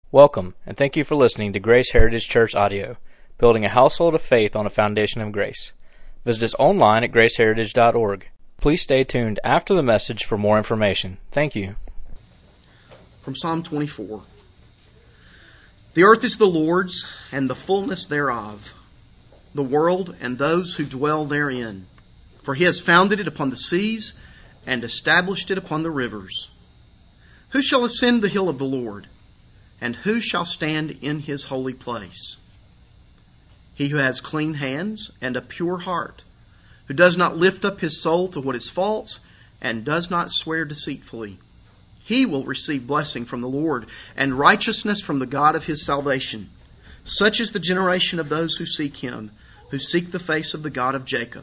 Welcome, and thank you for listening to Grace Heritage Church Audio, building a household of faith on a foundation of grace. Visit us online at graceheritage.org. Please stay tuned after the message for more information. Thank you. From Psalm 24. The earth is the Lord's, and the fullness thereof, the world and those who dwell therein. For He has founded it upon the seas, and established it upon the rivers. Who shall ascend the hill of the Lord? And who shall stand in His holy place? He who has clean hands and a pure heart, who does not lift up his soul to what is false, and does not swear deceitfully. He will receive blessing from the Lord, and righteousness from the God of his salvation. Such is the generation of those who seek Him, who seek the face of the God of Jacob.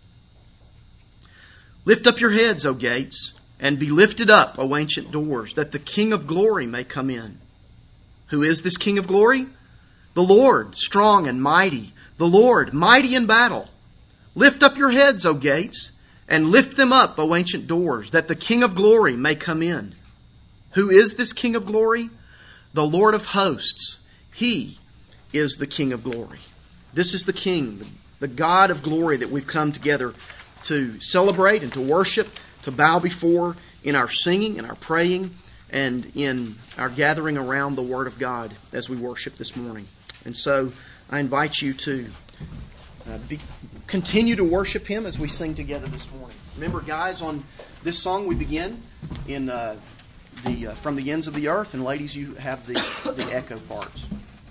Lift up your heads, O gates, and be lifted up, O ancient doors, that the King of glory may come in. Who is this King of glory? The Lord, strong and mighty. The Lord, mighty in battle. Lift up your heads, O gates, and lift them up, O ancient doors, that the King of glory may come in. Who is this King of glory? The Lord of hosts. He is the King of glory. This is the King, the God of glory that we've come together to celebrate and to worship, to bow before in our singing and our praying, and in our gathering around the Word of God as we worship this morning. And so I invite you to continue to worship Him as we sing together this morning. Remember, guys, on this song we begin in From the Ends of the Earth, and ladies, you have the echo parts.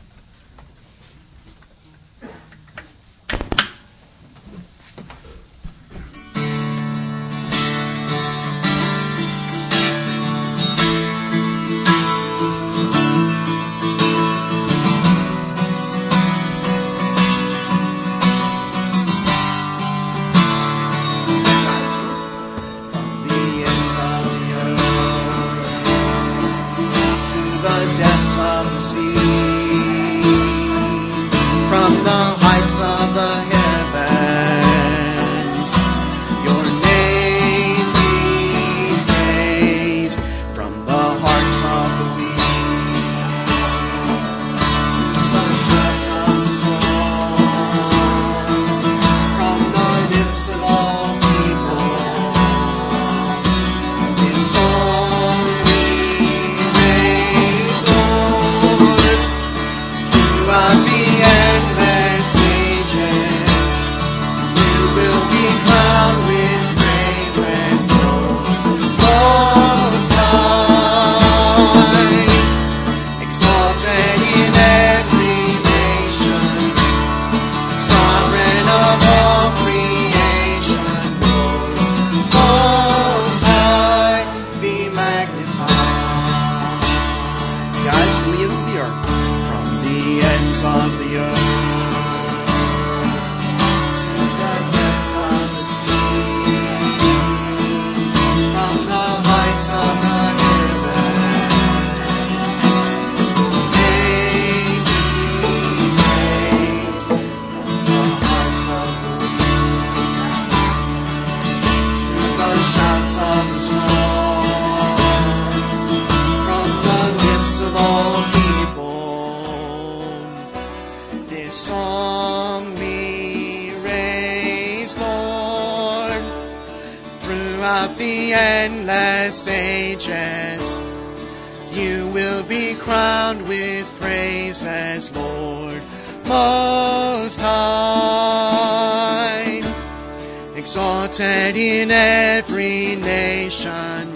Exalted in every nation,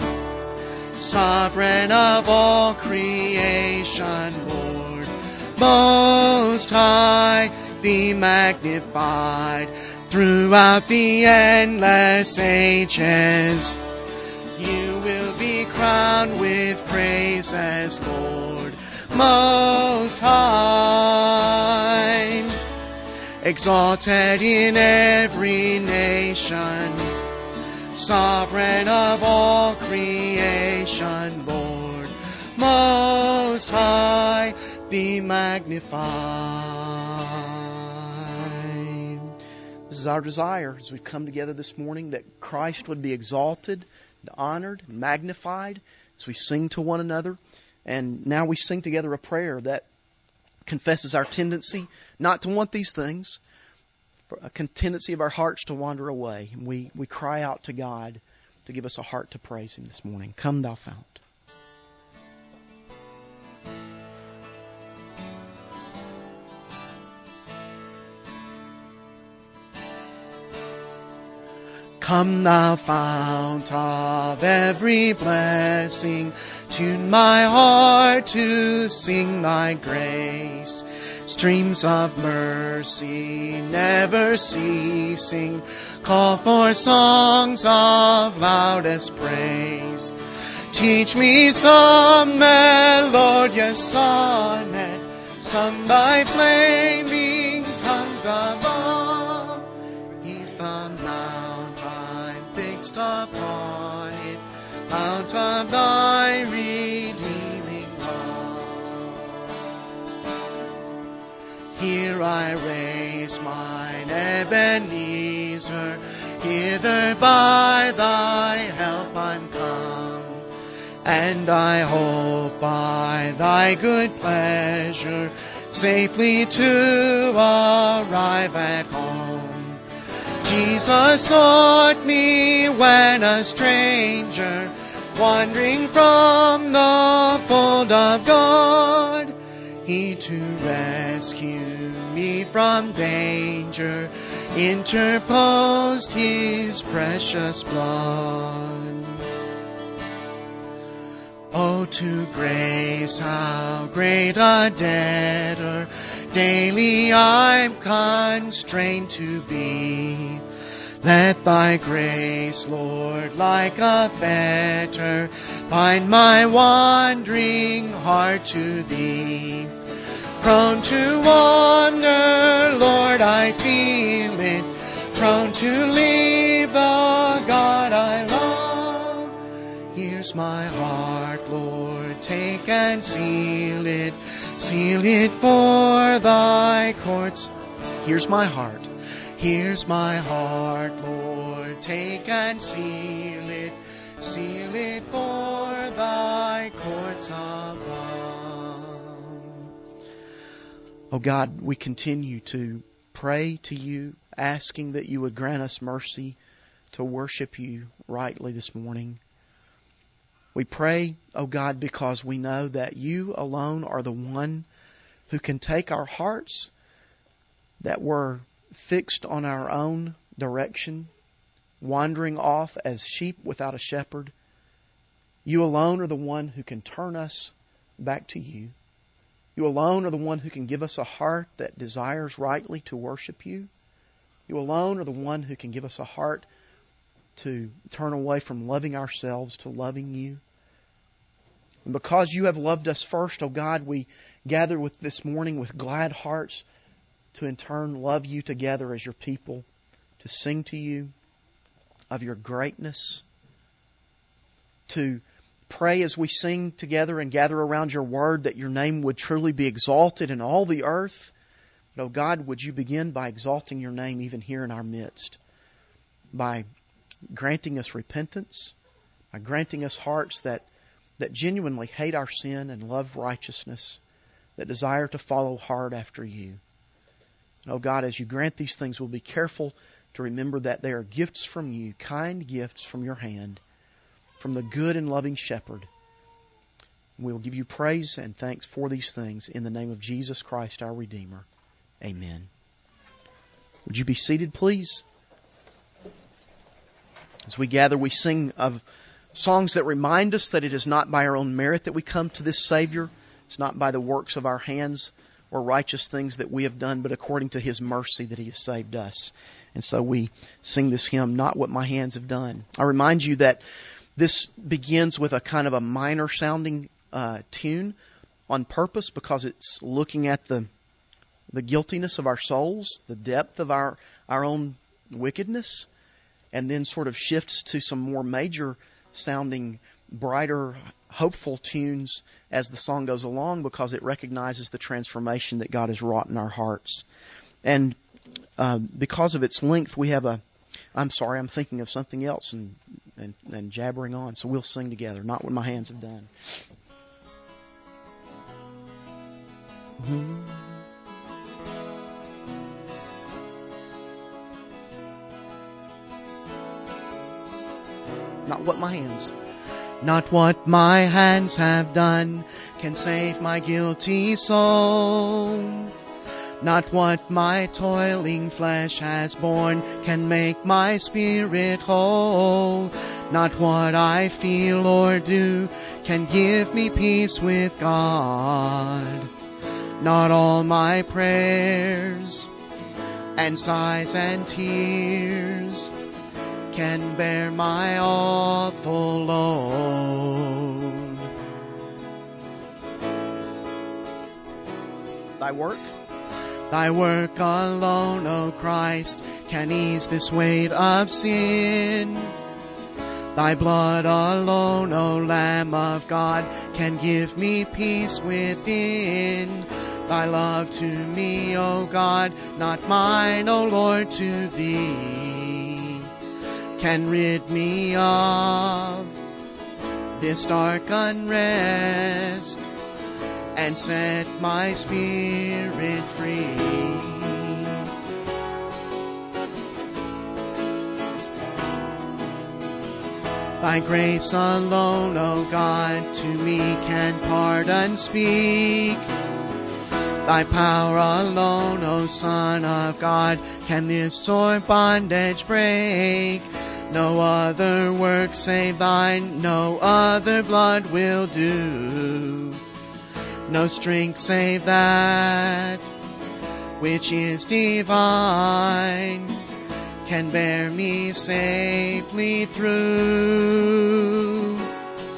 sovereign of all creation, Lord, most high, be magnified throughout the endless ages. You will be crowned with praises, Lord, most high. Exalted in every nation, sovereign of all creation, Lord, most high, be magnified. This is our desire as we've come together this morning, that Christ would be exalted, honored, magnified as we sing to one another, And now we sing together a prayer that confesses our tendency not to want these things, a tendency of our hearts to wander away. And we cry out to God to give us a heart to praise Him this morning. Come, thou fount. Come, thou fount of every blessing, tune my heart to sing thy grace. Streams of mercy never ceasing, call for songs of loudest praise. Teach me some melodious sonnet, sung by flaming tongues above. He's the mount I'm fixed upon it, mount of thy redeeming love. Here I raise mine Ebenezer, hither by thy help I'm come, and I hope by thy good pleasure safely to arrive at home. Jesus sought me when a stranger, wandering from the fold of God. He to rescue me from danger interposed His precious blood. Oh, to grace how great a debtor daily I'm constrained to be. Let thy grace, Lord, like a fetter, bind my wandering heart to thee. Prone to wander, Lord, I feel it, prone to leave the God I love. Here's my heart, Lord, take and seal it for thy courts. Here's my heart, Lord, take and seal it for thy courts above. Oh God, we continue to pray to you, asking that you would grant us mercy to worship you rightly this morning. We pray, oh God, because we know that you alone are the one who can take our hearts that were fixed on our own direction, wandering off as sheep without a shepherd. You alone are the one who can turn us back to you. You alone are the one who can give us a heart that desires rightly to worship you. You alone are the one who can give us a heart to turn away from loving ourselves to loving you. And because you have loved us first, oh God, we gather with this morning with glad hearts to in turn love you together as your people, to sing to you of your greatness, to pray as we sing together and gather around your word that your name would truly be exalted in all the earth. But, oh God, would you begin by exalting your name even here in our midst, by granting us repentance, by granting us hearts that genuinely hate our sin and love righteousness, that desire to follow hard after you. And, oh God, as you grant these things, we'll be careful to remember that they are gifts from you, kind gifts from your hand, from the good and loving shepherd. And we will give you praise and thanks for these things in the name of Jesus Christ, our Redeemer. Amen. Would you be seated, please? As we gather, we sing of songs that remind us that it is not by our own merit that we come to this Savior. It's not by the works of our hands or righteous things that we have done, but according to His mercy that He has saved us. And so we sing this hymn, Not What My Hands Have Done. I remind you that this begins with a kind of a minor sounding tune on purpose, because it's looking at the guiltiness of our souls, the depth of our own wickedness, and then sort of shifts to some more major sounding, brighter, hopeful tunes as the song goes along, because it recognizes the transformation that God has wrought in our hearts. And because of its length, we have I'm thinking of something else and jabbering on. So we'll sing together, Not What My Hands Have Done. Not what my hands. Not what my hands have done can save my guilty soul. Not what my toiling flesh has borne can make my spirit whole. Not what I feel or do can give me peace with God. Not all my prayers and sighs and tears can bear my awful load. Thy work alone, O Christ, can ease this weight of sin. Thy blood alone, O Lamb of God, can give me peace within. Thy love to me, O God, not mine, O Lord, to Thee, can rid me of this dark unrest and set my spirit free. Thy grace alone, O God, to me can pardon speak. Thy power alone, O Son of God, can this sore bondage break. No other work save Thine, no other blood will do. No strength save that which is divine can bear me safely through.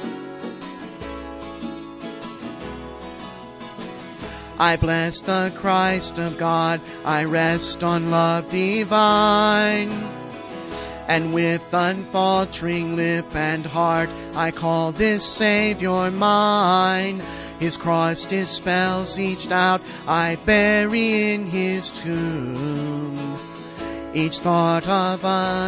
I bless the Christ of God, I rest on love divine, and with unfaltering lip and heart I call this Savior mine. His cross dispels each doubt I bury in His tomb. Each thought of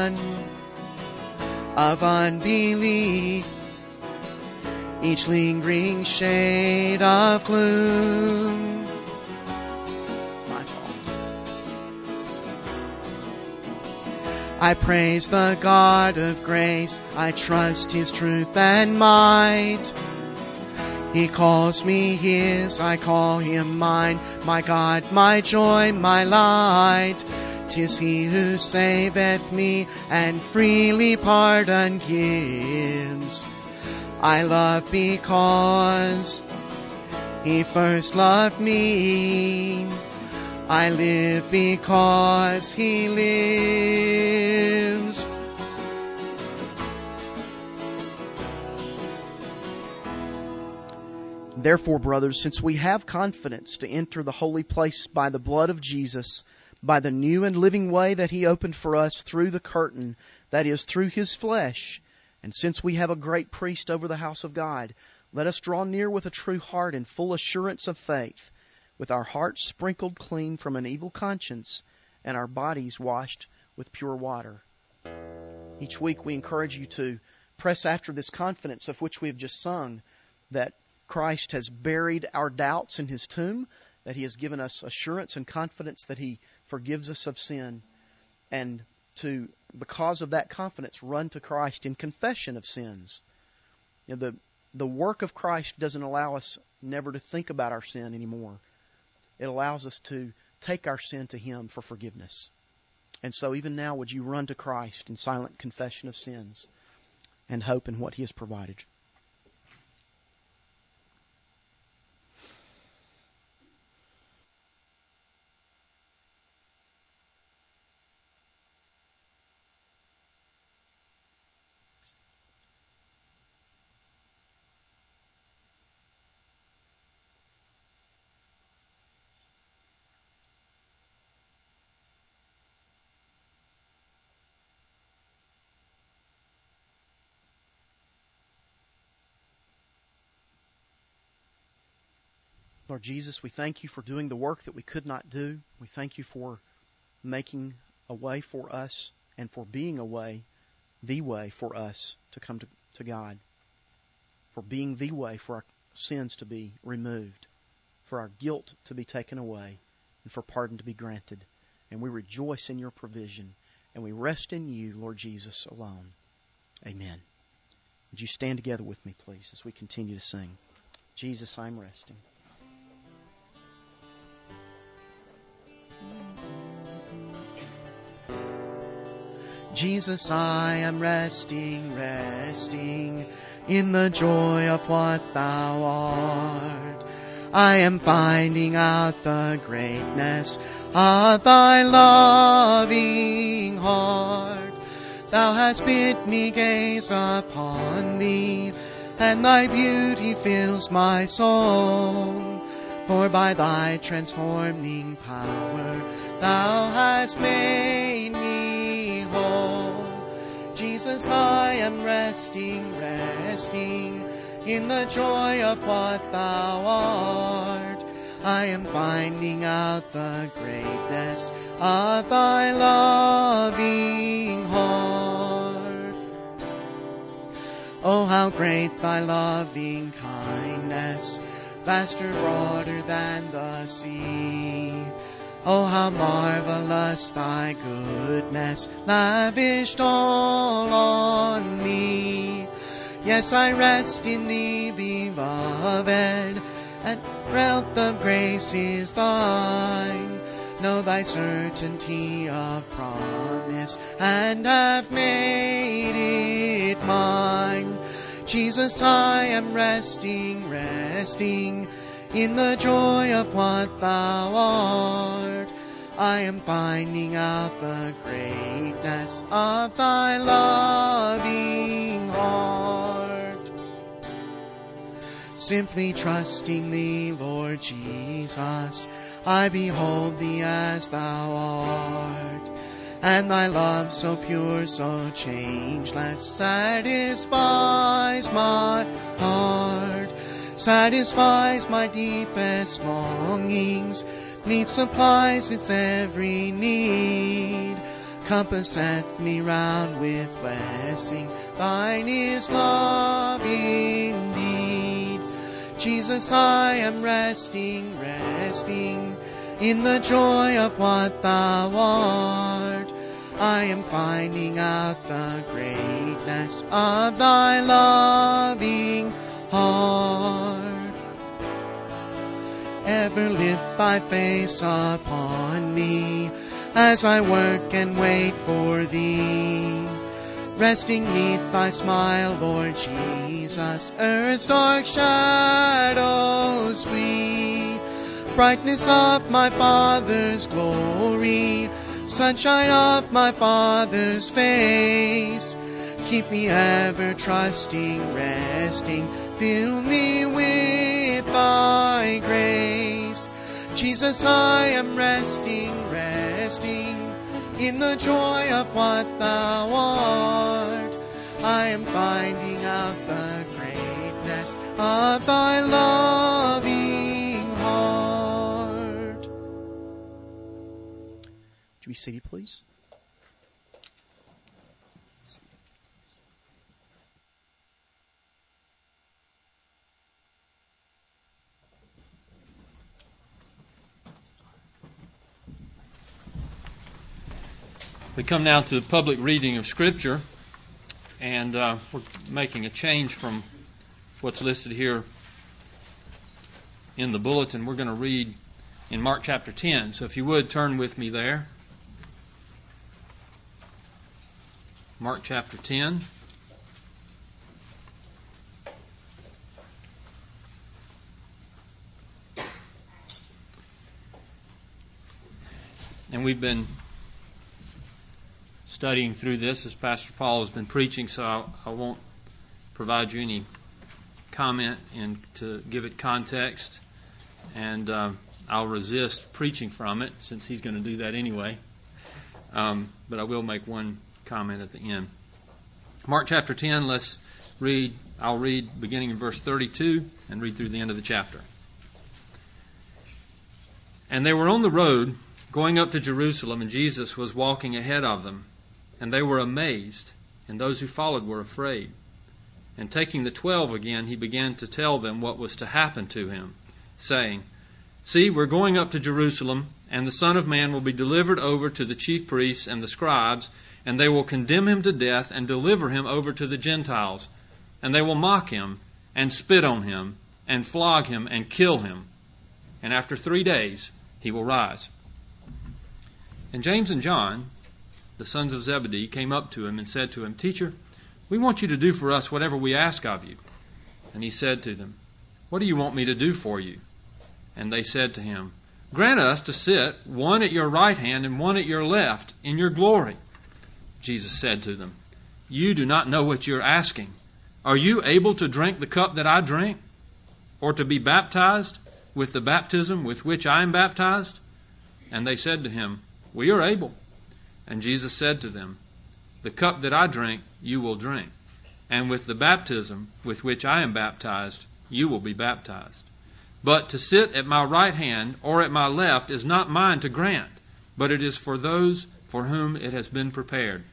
unbelief, each lingering shade of gloom. My fault. I praise the God of grace, I trust His truth and might. He calls me His, I call Him mine, my God, my joy, my light. 'Tis He who saveth me and freely pardon gives. I love because He first loved me. I live because He lives. Therefore, brothers, since we have confidence to enter the holy place by the blood of Jesus, by the new and living way that He opened for us through the curtain, that is, through His flesh, and since we have a great priest over the house of God, let us draw near with a true heart and full assurance of faith, with our hearts sprinkled clean from an evil conscience and our bodies washed with pure water. Each week we encourage you to press after this confidence of which we have just sung, that Christ has buried our doubts in His tomb, that He has given us assurance and confidence that He forgives us of sin, and to, because of that confidence, run to Christ in confession of sins. You know, the work of Christ doesn't allow us never to think about our sin anymore. It allows us to take our sin to Him for forgiveness. And so even now, would you run to Christ in silent confession of sins and hope in what He has provided? Lord Jesus, we thank You for doing the work that we could not do. We thank You for making a way for us and for being a way, the way for us to come to God, for being the way for our sins to be removed, for our guilt to be taken away, and for pardon to be granted. And we rejoice in your provision, and we rest in you, Lord Jesus, alone. Amen. Would you stand together with me, please, as we continue to sing? Jesus, I'm resting. Jesus, I am resting, resting in the joy of what thou art. I am finding out the greatness of thy loving heart. Thou hast bid me gaze upon thee, and thy beauty fills my soul. For by thy transforming power thou hast made me whole. Jesus, I am resting, resting in the joy of what thou art. I am finding out the greatness of thy loving heart. Oh, how great thy loving kindness, vaster, broader than the sea. Oh, how marvelous thy goodness, lavished all on me. Yes, I rest in thee, beloved, and wealth of grace is thine. Know thy certainty of promise, and have made it mine. Jesus, I am resting, resting in the joy of what thou art. I am finding out the greatness of thy loving heart. Simply trusting thee, Lord Jesus, I behold thee as thou art. And thy love so pure, so changeless, satisfies my heart, satisfies my deepest longings, meets, supplies its every need, compasseth me round with blessing, thine is love indeed. Jesus, I am resting, resting in the joy of what thou art. I am finding out the greatness of thy loving heart. Ever lift thy face upon me as I work and wait for thee. Resting neath thy smile, Lord Jesus, earth's dark shadows flee. Brightness of my Father's glory, sunshine of my Father's face. Keep me ever trusting, resting, fill me with thy grace. Jesus, I am resting, resting in the joy of what thou art. I am finding out the greatness of thy loving heart. Would you be seated, please? We come now to the public reading of Scripture, and we're making a change from what's listed here in the bulletin. We're going to read in Mark chapter 10. So if you would, turn with me there. Mark chapter 10. And we've been studying through this as Pastor Paul has been preaching, so I won't provide you any comment and to give it context, and I'll resist preaching from it since he's going to do that anyway, but I will make one comment at the end. Mark chapter 10, let's read. I'll read beginning in verse 32 and read through the end of the chapter. And they were on the road going up to Jerusalem, and Jesus was walking ahead of them. And they were amazed, and those who followed were afraid. And taking the 12 again, he began to tell them what was to happen to him, saying, See, we're going up to Jerusalem, and the Son of Man will be delivered over to the chief priests and the scribes, and they will condemn him to death and deliver him over to the Gentiles. And they will mock him and spit on him and flog him and kill him. And after 3 days he will rise. And James and John, the sons of Zebedee, came up to him and said to him, Teacher, we want you to do for us whatever we ask of you. And he said to them, What do you want me to do for you? And they said to him, Grant us to sit, one at your right hand and one at your left, in your glory. Jesus said to them, You do not know what you're asking. Are you able to drink the cup that I drink? Or to be baptized with the baptism with which I am baptized? And they said to him, We are able. And Jesus said to them, The cup that I drink, you will drink. And with the baptism with which I am baptized, you will be baptized. But to sit at my right hand or at my left is not mine to grant, but it is for those for whom it has been prepared.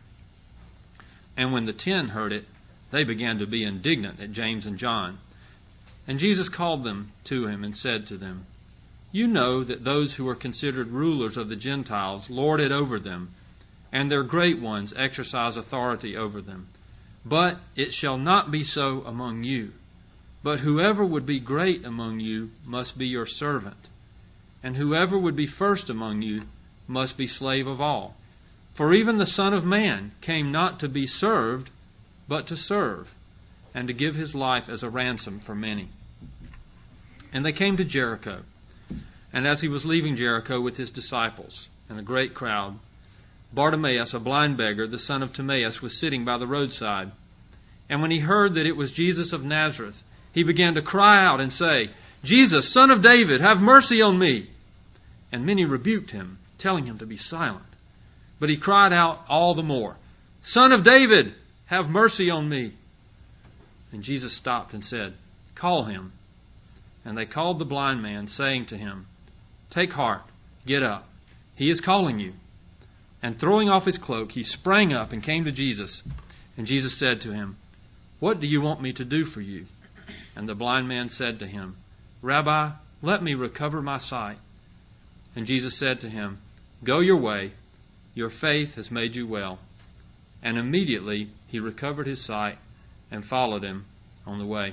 And when the 10 heard it, they began to be indignant at James and John. And Jesus called them to him and said to them, You know that those who are considered rulers of the Gentiles lord it over them, and their great ones exercise authority over them. But it shall not be so among you. But whoever would be great among you must be your servant, and whoever would be first among you must be slave of all. For even the Son of Man came not to be served, but to serve, and to give his life as a ransom for many. And they came to Jericho. And as he was leaving Jericho with his disciples and a great crowd, Bartimaeus, a blind beggar, the son of Timaeus, was sitting by the roadside. And when he heard that it was Jesus of Nazareth, he began to cry out and say, Jesus, Son of David, have mercy on me. And many rebuked him, telling him to be silent. But he cried out all the more, Son of David, have mercy on me. And Jesus stopped and said, Call him. And they called the blind man, saying to him, Take heart, get up. He is calling you. And throwing off his cloak, he sprang up and came to Jesus. And Jesus said to him, What do you want me to do for you? And the blind man said to him, Rabbi, let me recover my sight. And Jesus said to him, Go your way, your faith has made you well. And immediately he recovered his sight and followed him on the way.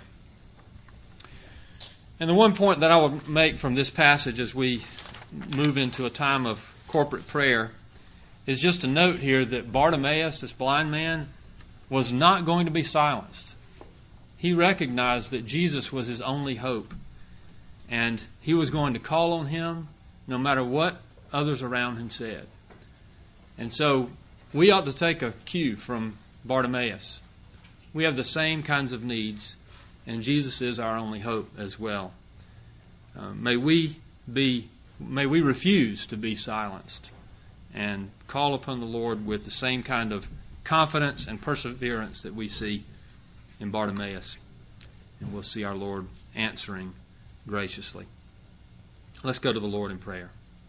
And the one point that I will make from this passage as we move into a time of corporate prayer is just to note here that Bartimaeus, this blind man, was not going to be silenced. He recognized that Jesus was his only hope, and he was going to call on him no matter what others around him said. And so we ought to take a cue from Bartimaeus. We have the same kinds of needs, and Jesus is our only hope as well. May we refuse to be silenced and call upon the Lord with the same kind of confidence and perseverance that we see in Bartimaeus. And we'll see our Lord answering graciously. Let's go to the Lord in prayer.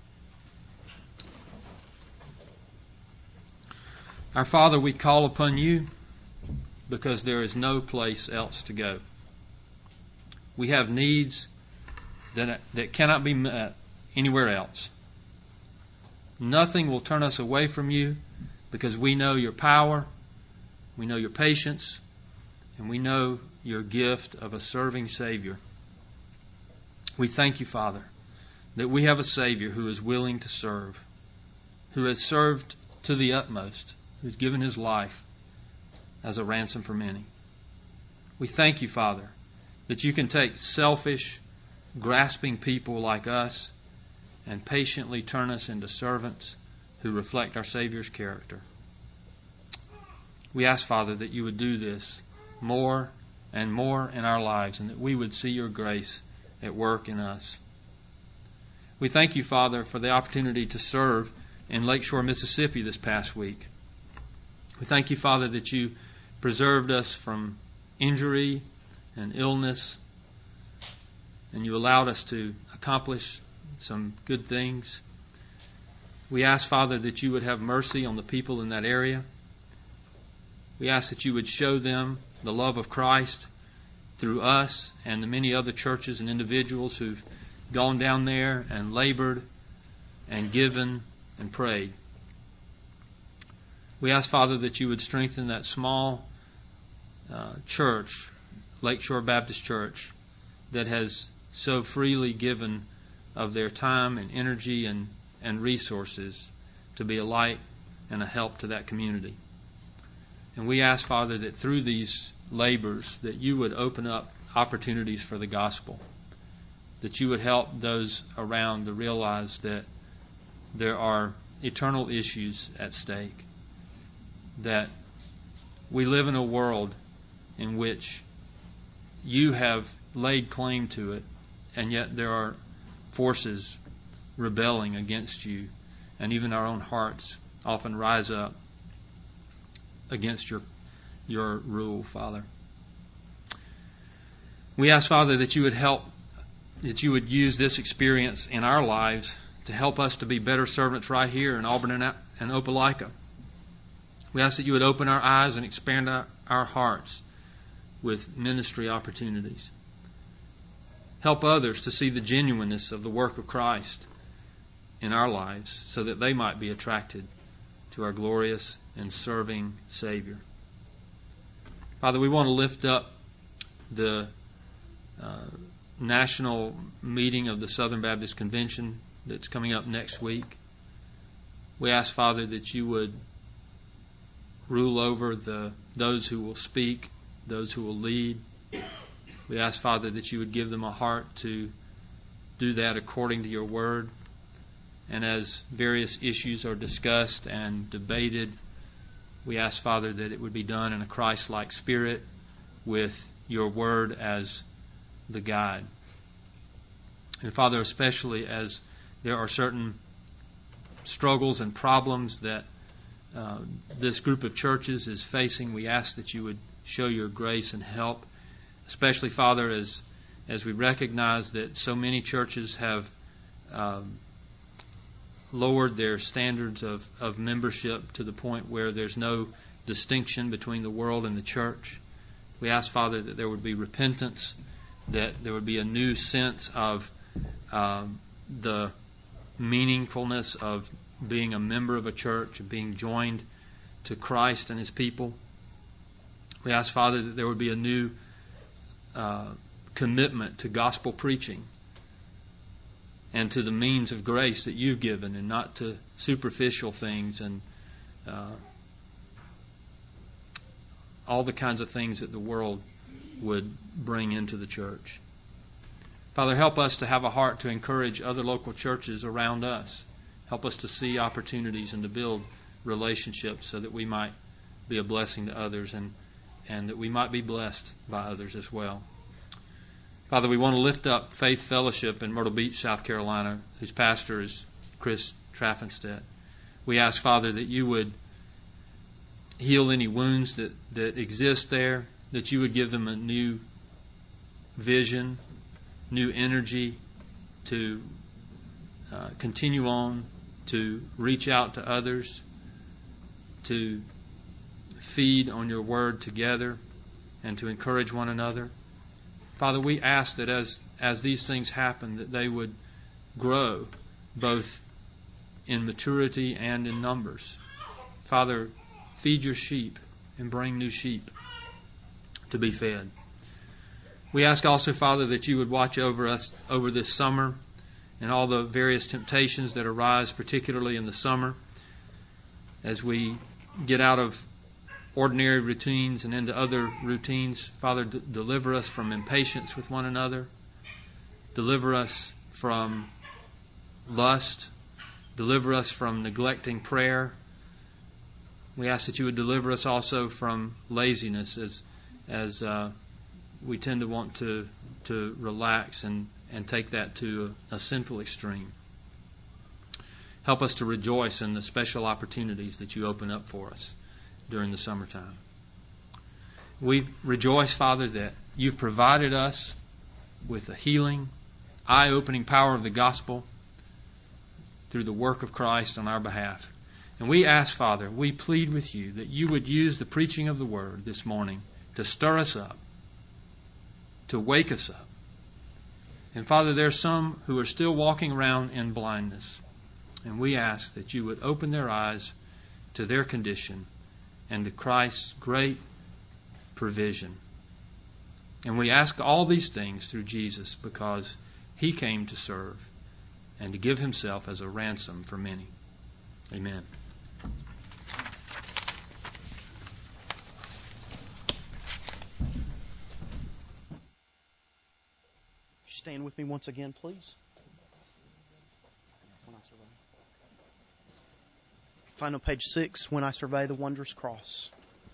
Our Father, we call upon you because there is no place else to go. We have needs that cannot be met anywhere else. Nothing will turn us away from you because we know your power, we know your patience, and we know your gift of a serving Savior. We thank you, Father, that we have a Savior who is willing to serve, who has served to the utmost, who's given his life as a ransom for many. We thank you, Father, that you can take selfish, grasping people like us and patiently turn us into servants who reflect our Savior's character. We ask, Father, that you would do this more and more in our lives, and that we would see your grace at work in us. We thank you, Father, for the opportunity to serve in Lakeshore, Mississippi this past week. We thank you, Father, that you preserved us from injury and illness, and you allowed us to accomplish some good things. We ask, Father, that you would have mercy on the people in that area. We ask that you would show them the love of Christ through us and the many other churches and individuals who've gone down there and labored and given and prayed. We ask, Father, that you would strengthen that small church, Lakeshore Baptist Church, that has so freely given of their time and energy and resources to be a light and a help to that community. And we ask, Father, that through these labors that you would open up opportunities for the gospel, that you would help those around to realize that there are eternal issues at stake, that we live in a world in which you have laid claim to it, and yet there are forces rebelling against you, and even our own hearts often rise up against your rule, Father. We ask, Father, that you would help, that you would use this experience in our lives to help us to be better servants right here in Auburn and Opelika. We ask that you would open our eyes and expand our hearts with ministry opportunities. Help others to see the genuineness of the work of Christ in our lives so that they might be attracted to our glorious and serving Savior. Father, we want to lift up the national meeting of the Southern Baptist Convention that's coming up next week. We ask, Father, that you would rule over those who will speak, those who will lead. We ask, Father, that you would give them a heart to do that according to your word. And as various issues are discussed and debated, we ask, Father, that it would be done in a Christ-like spirit with your word as the guide. And Father, especially as there are certain struggles and problems that this group of churches is facing, we ask that you would show your grace and help, especially, Father, as we recognize that so many churches have lowered their standards of membership to the point where there's no distinction between the world and the church. We ask, Father, that there would be repentance, that there would be a new sense of the meaningfulness of being a member of a church, of being joined to Christ and His people. We ask, Father, that there would be a new commitment to gospel preaching and to the means of grace that you've given, and not to superficial things and all the kinds of things that the world would bring into the church. Father, help us to have a heart to encourage other local churches around us. Help us to see opportunities and to build relationships so that we might be a blessing to others and that we might be blessed by others as well. Father, we want to lift up Faith Fellowship in Myrtle Beach, South Carolina, whose pastor is Chris Traffenstedt. We ask, Father, that you would heal any wounds that exist there, that you would give them a new vision, new energy to continue on, to reach out to others, to feed on your word together, and to encourage one another. Father, we ask that as these things happen, that they would grow both in maturity and in numbers. Father, feed your sheep and bring new sheep to be fed. We ask also, Father, that you would watch over us over this summer and all the various temptations that arise, particularly in the summer, as we get out of ordinary routines and into other routines. Father, deliver us from impatience with one another. Deliver us from lust. Deliver us from neglecting prayer. We ask that you would deliver us also from laziness as we tend to want to relax and take that to a sinful extreme. Help us to rejoice in the special opportunities that you open up for us during the summertime. We rejoice, Father, that you've provided us with the healing, eye-opening power of the gospel through the work of Christ on our behalf. And we ask, Father, we plead with you that you would use the preaching of the word this morning to stir us up, to wake us up, And Father, there are some who are still walking around in blindness. And we ask that you would open their eyes to their condition and to Christ's great provision. And we ask all these things through Jesus because He came to serve and to give Himself as a ransom for many. Amen. Stand with me once again, please. When I survey. Find on page 6, When I Survey the Wondrous Cross.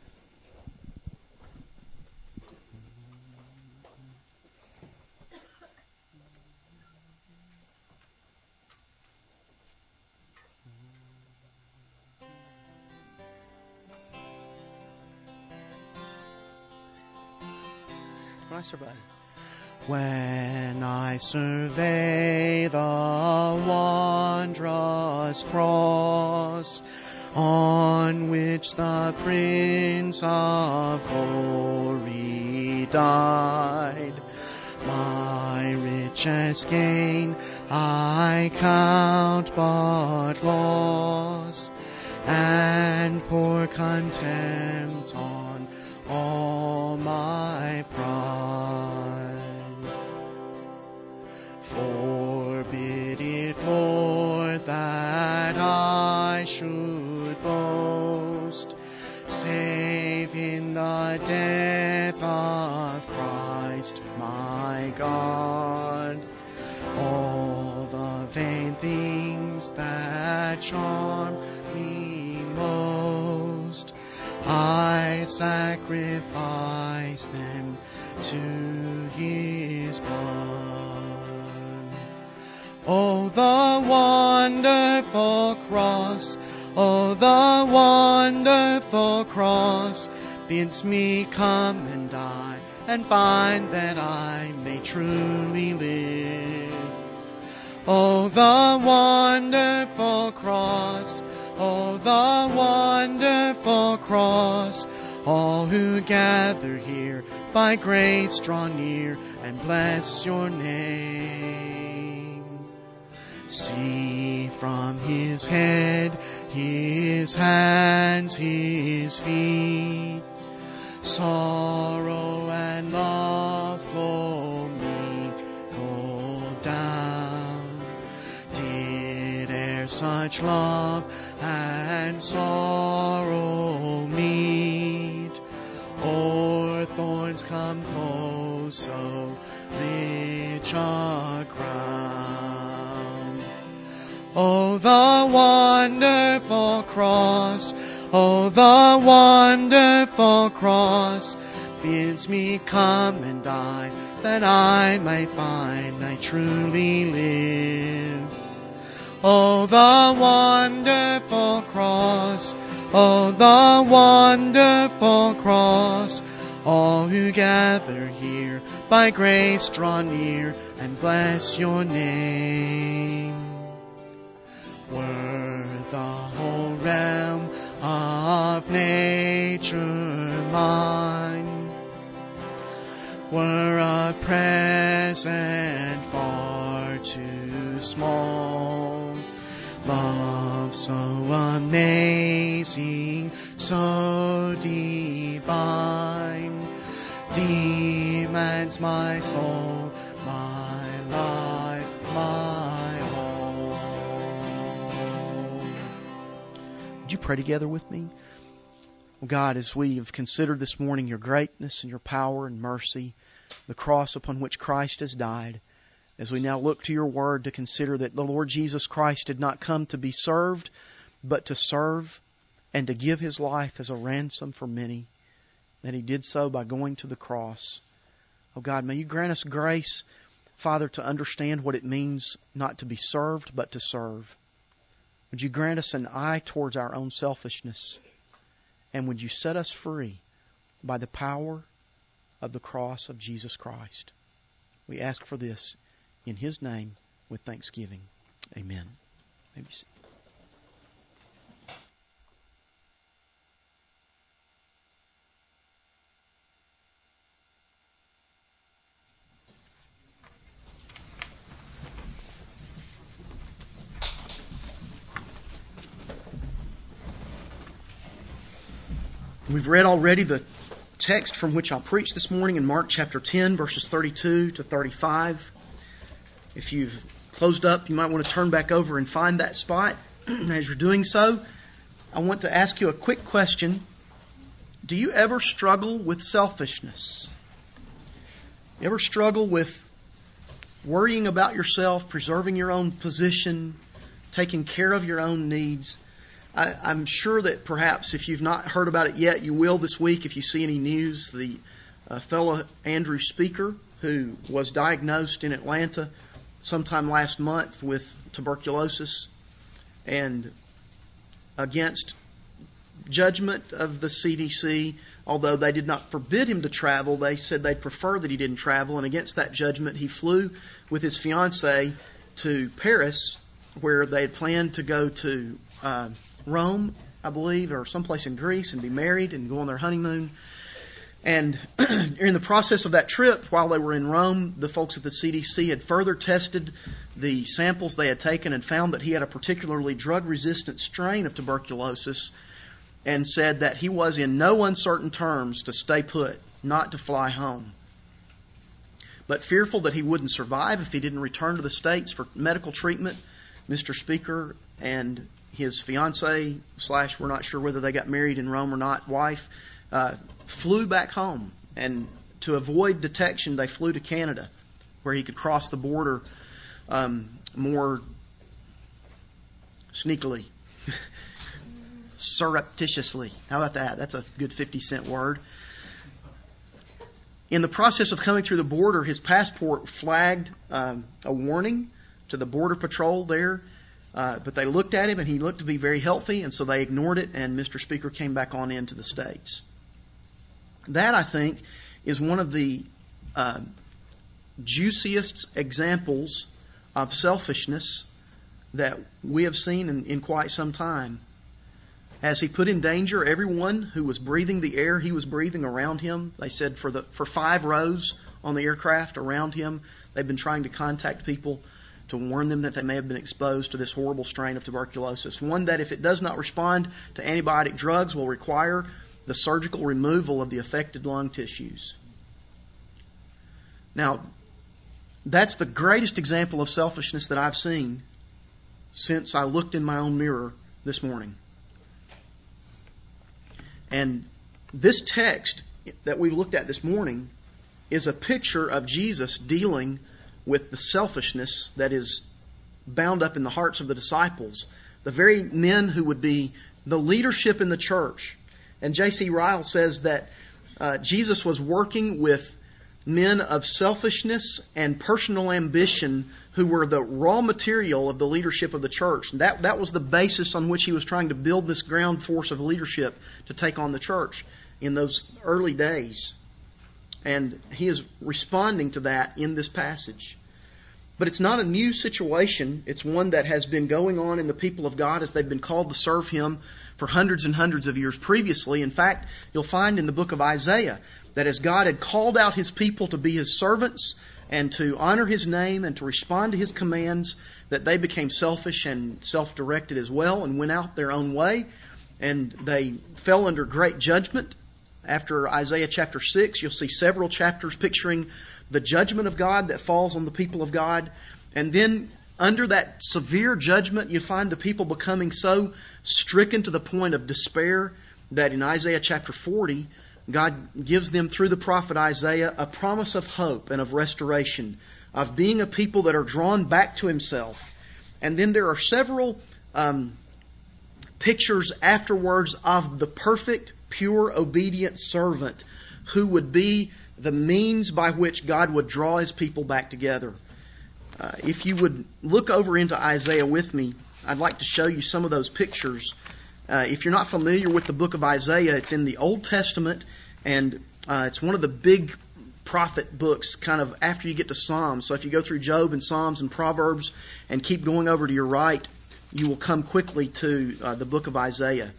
When I survey. When I survey the wondrous cross on which the Prince of Glory died, my richest gain I count but loss, and pour contempt on all my pride. Forbid it, Lord, that I should boast, save in the death of Christ my God. All the vain things that charm me most, I sacrifice them to His blood. Oh, the wonderful cross, oh, the wonderful cross, bids me come and die, and find that I may truly live. Oh, the wonderful cross, oh, the wonderful cross, all who gather here by grace draw near and bless your name. See from His head, His hands, His feet, sorrow and love flow mingle down. Did e'er such love and sorrow meet, o'er thorns compose so rich a crown? Oh, the wonderful cross, oh, the wonderful cross, bids me come and die, that I may find I truly live. Oh, the wonderful cross, oh, the wonderful cross, all who gather here by grace draw near and bless your name. Were the whole realm of nature mine, were a present far too small, love so amazing, so divine, demands my soul, my life, my all. Would you pray together with me? Well, God, as we have considered this morning your greatness and your power and mercy, the cross upon which Christ has died, as we now look to your word to consider that the Lord Jesus Christ did not come to be served, but to serve and to give His life as a ransom for many, that He did so by going to the cross. Oh God, may you grant us grace, Father, to understand what it means not to be served, but to serve. Would you grant us an eye towards our own selfishness? And would you set us free by the power of the cross of Jesus Christ? We ask for this in His name with thanksgiving. Amen. Maybe. We've read already the text from which I'll preach this morning in Mark chapter 10, verses 32 to 35. If you've closed up, you might want to turn back over and find that spot. As you're doing so, I want to ask you a quick question. Do you ever struggle with selfishness? You ever struggle with worrying about yourself, preserving your own position, taking care of your own needs? I'm sure that perhaps if you've not heard about it yet, you will this week if you see any news. The fellow Andrew Speaker, who was diagnosed in Atlanta sometime last month with tuberculosis, and against judgment of the CDC, although they did not forbid him to travel, they said they'd prefer that he didn't travel, and against that judgment he flew with his fiancée to Paris, where they had planned to go to Rome, I believe, or someplace in Greece, and be married and go on their honeymoon. And in the process of that trip, while they were in Rome, the folks at the CDC had further tested the samples they had taken and found that he had a particularly drug-resistant strain of tuberculosis, and said that he was in no uncertain terms to stay put, not to fly home. But fearful that he wouldn't survive if he didn't return to the States for medical treatment, Mr. Speaker and his fiancée / we're not sure whether they got married in Rome or not, wife, flew back home. And to avoid detection, they flew to Canada, where he could cross the border more sneakily, surreptitiously. How about that? That's a good 50-cent word. In the process of coming through the border, his passport flagged a warning to the Border Patrol there. But they looked at him, and he looked to be very healthy, and so they ignored it, and Mr. Speaker came back on into the States. That, I think, is one of the juiciest examples of selfishness that we have seen in quite some time. As he put in danger everyone who was breathing the air he was breathing around him. They said for 5 rows on the aircraft around him, they've been trying to contact people to warn them that they may have been exposed to this horrible strain of tuberculosis. One that, if it does not respond to antibiotic drugs, will require the surgical removal of the affected lung tissues. Now, that's the greatest example of selfishness that I've seen since I looked in my own mirror this morning. And this text that we looked at this morning is a picture of Jesus dealing with the selfishness that is bound up in the hearts of the disciples, the very men who would be the leadership in the church. And J.C. Ryle says that Jesus was working with men of selfishness and personal ambition who were the raw material of the leadership of the church. That was the basis on which he was trying to build this ground force of leadership to take on the church in those early days. And he is responding to that in this passage. But it's not a new situation. It's one that has been going on in the people of God as they've been called to serve Him for hundreds and hundreds of years previously. In fact, you'll find in the book of Isaiah that as God had called out His people to be His servants and to honor His name and to respond to His commands, that they became selfish and self-directed as well and went out their own way. And they fell under great judgment. After Isaiah chapter 6, you'll see several chapters picturing the judgment of God that falls on the people of God. And then under that severe judgment, you find the people becoming so stricken to the point of despair that in Isaiah chapter 40, God gives them through the prophet Isaiah a promise of hope and of restoration, of being a people that are drawn back to Himself. And then there are several pictures afterwards of the perfect, pure, obedient servant who would be the means by which God would draw His people back together. If you would look over into Isaiah with me, I'd like to show you some of those pictures. If you're not familiar with the book of Isaiah, it's in the Old Testament, and it's one of the big prophet books kind of after you get to Psalms. So if you go through Job and Psalms and Proverbs and keep going over to your right, you will come quickly to the book of Isaiah.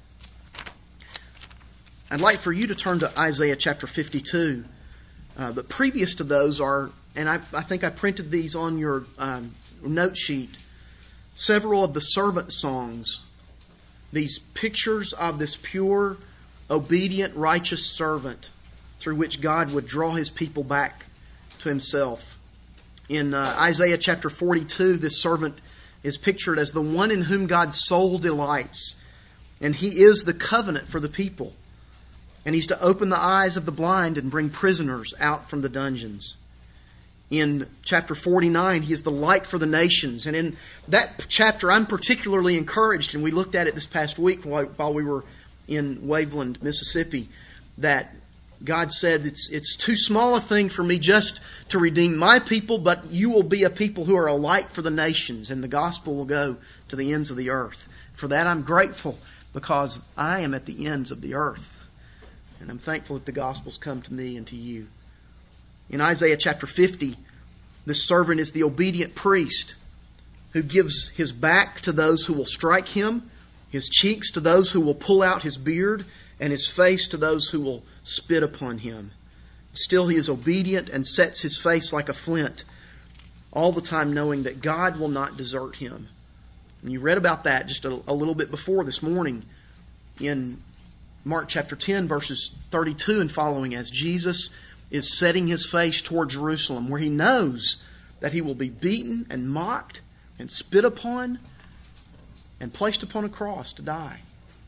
I'd like for you to turn to Isaiah chapter 52. But previous to those are, and I think I printed these on your note sheet, several of the servant songs. These pictures of this pure, obedient, righteous servant through which God would draw His people back to Himself. In Isaiah chapter 42, this servant is pictured as the one in whom God's soul delights. And He is the covenant for the people. And He's to open the eyes of the blind and bring prisoners out from the dungeons. In chapter 49, He is the light for the nations. And in that chapter, I'm particularly encouraged, and we looked at it this past week while we were in Waveland, Mississippi, that God said, it's too small a thing for me just to redeem my people, but you will be a people who are a light for the nations, and the gospel will go to the ends of the earth. For that I'm grateful, because I am at the ends of the earth. And I'm thankful that the gospel's come to me and to you. In Isaiah chapter 50, this servant is the obedient priest who gives his back to those who will strike him, his cheeks to those who will pull out his beard, and his face to those who will spit upon him. Still he is obedient and sets his face like a flint, all the time knowing that God will not desert him. And you read about that just a little bit before this morning in Mark chapter 10, verses 32 and following, as Jesus is setting His face toward Jerusalem, where He knows that He will be beaten and mocked and spit upon and placed upon a cross to die.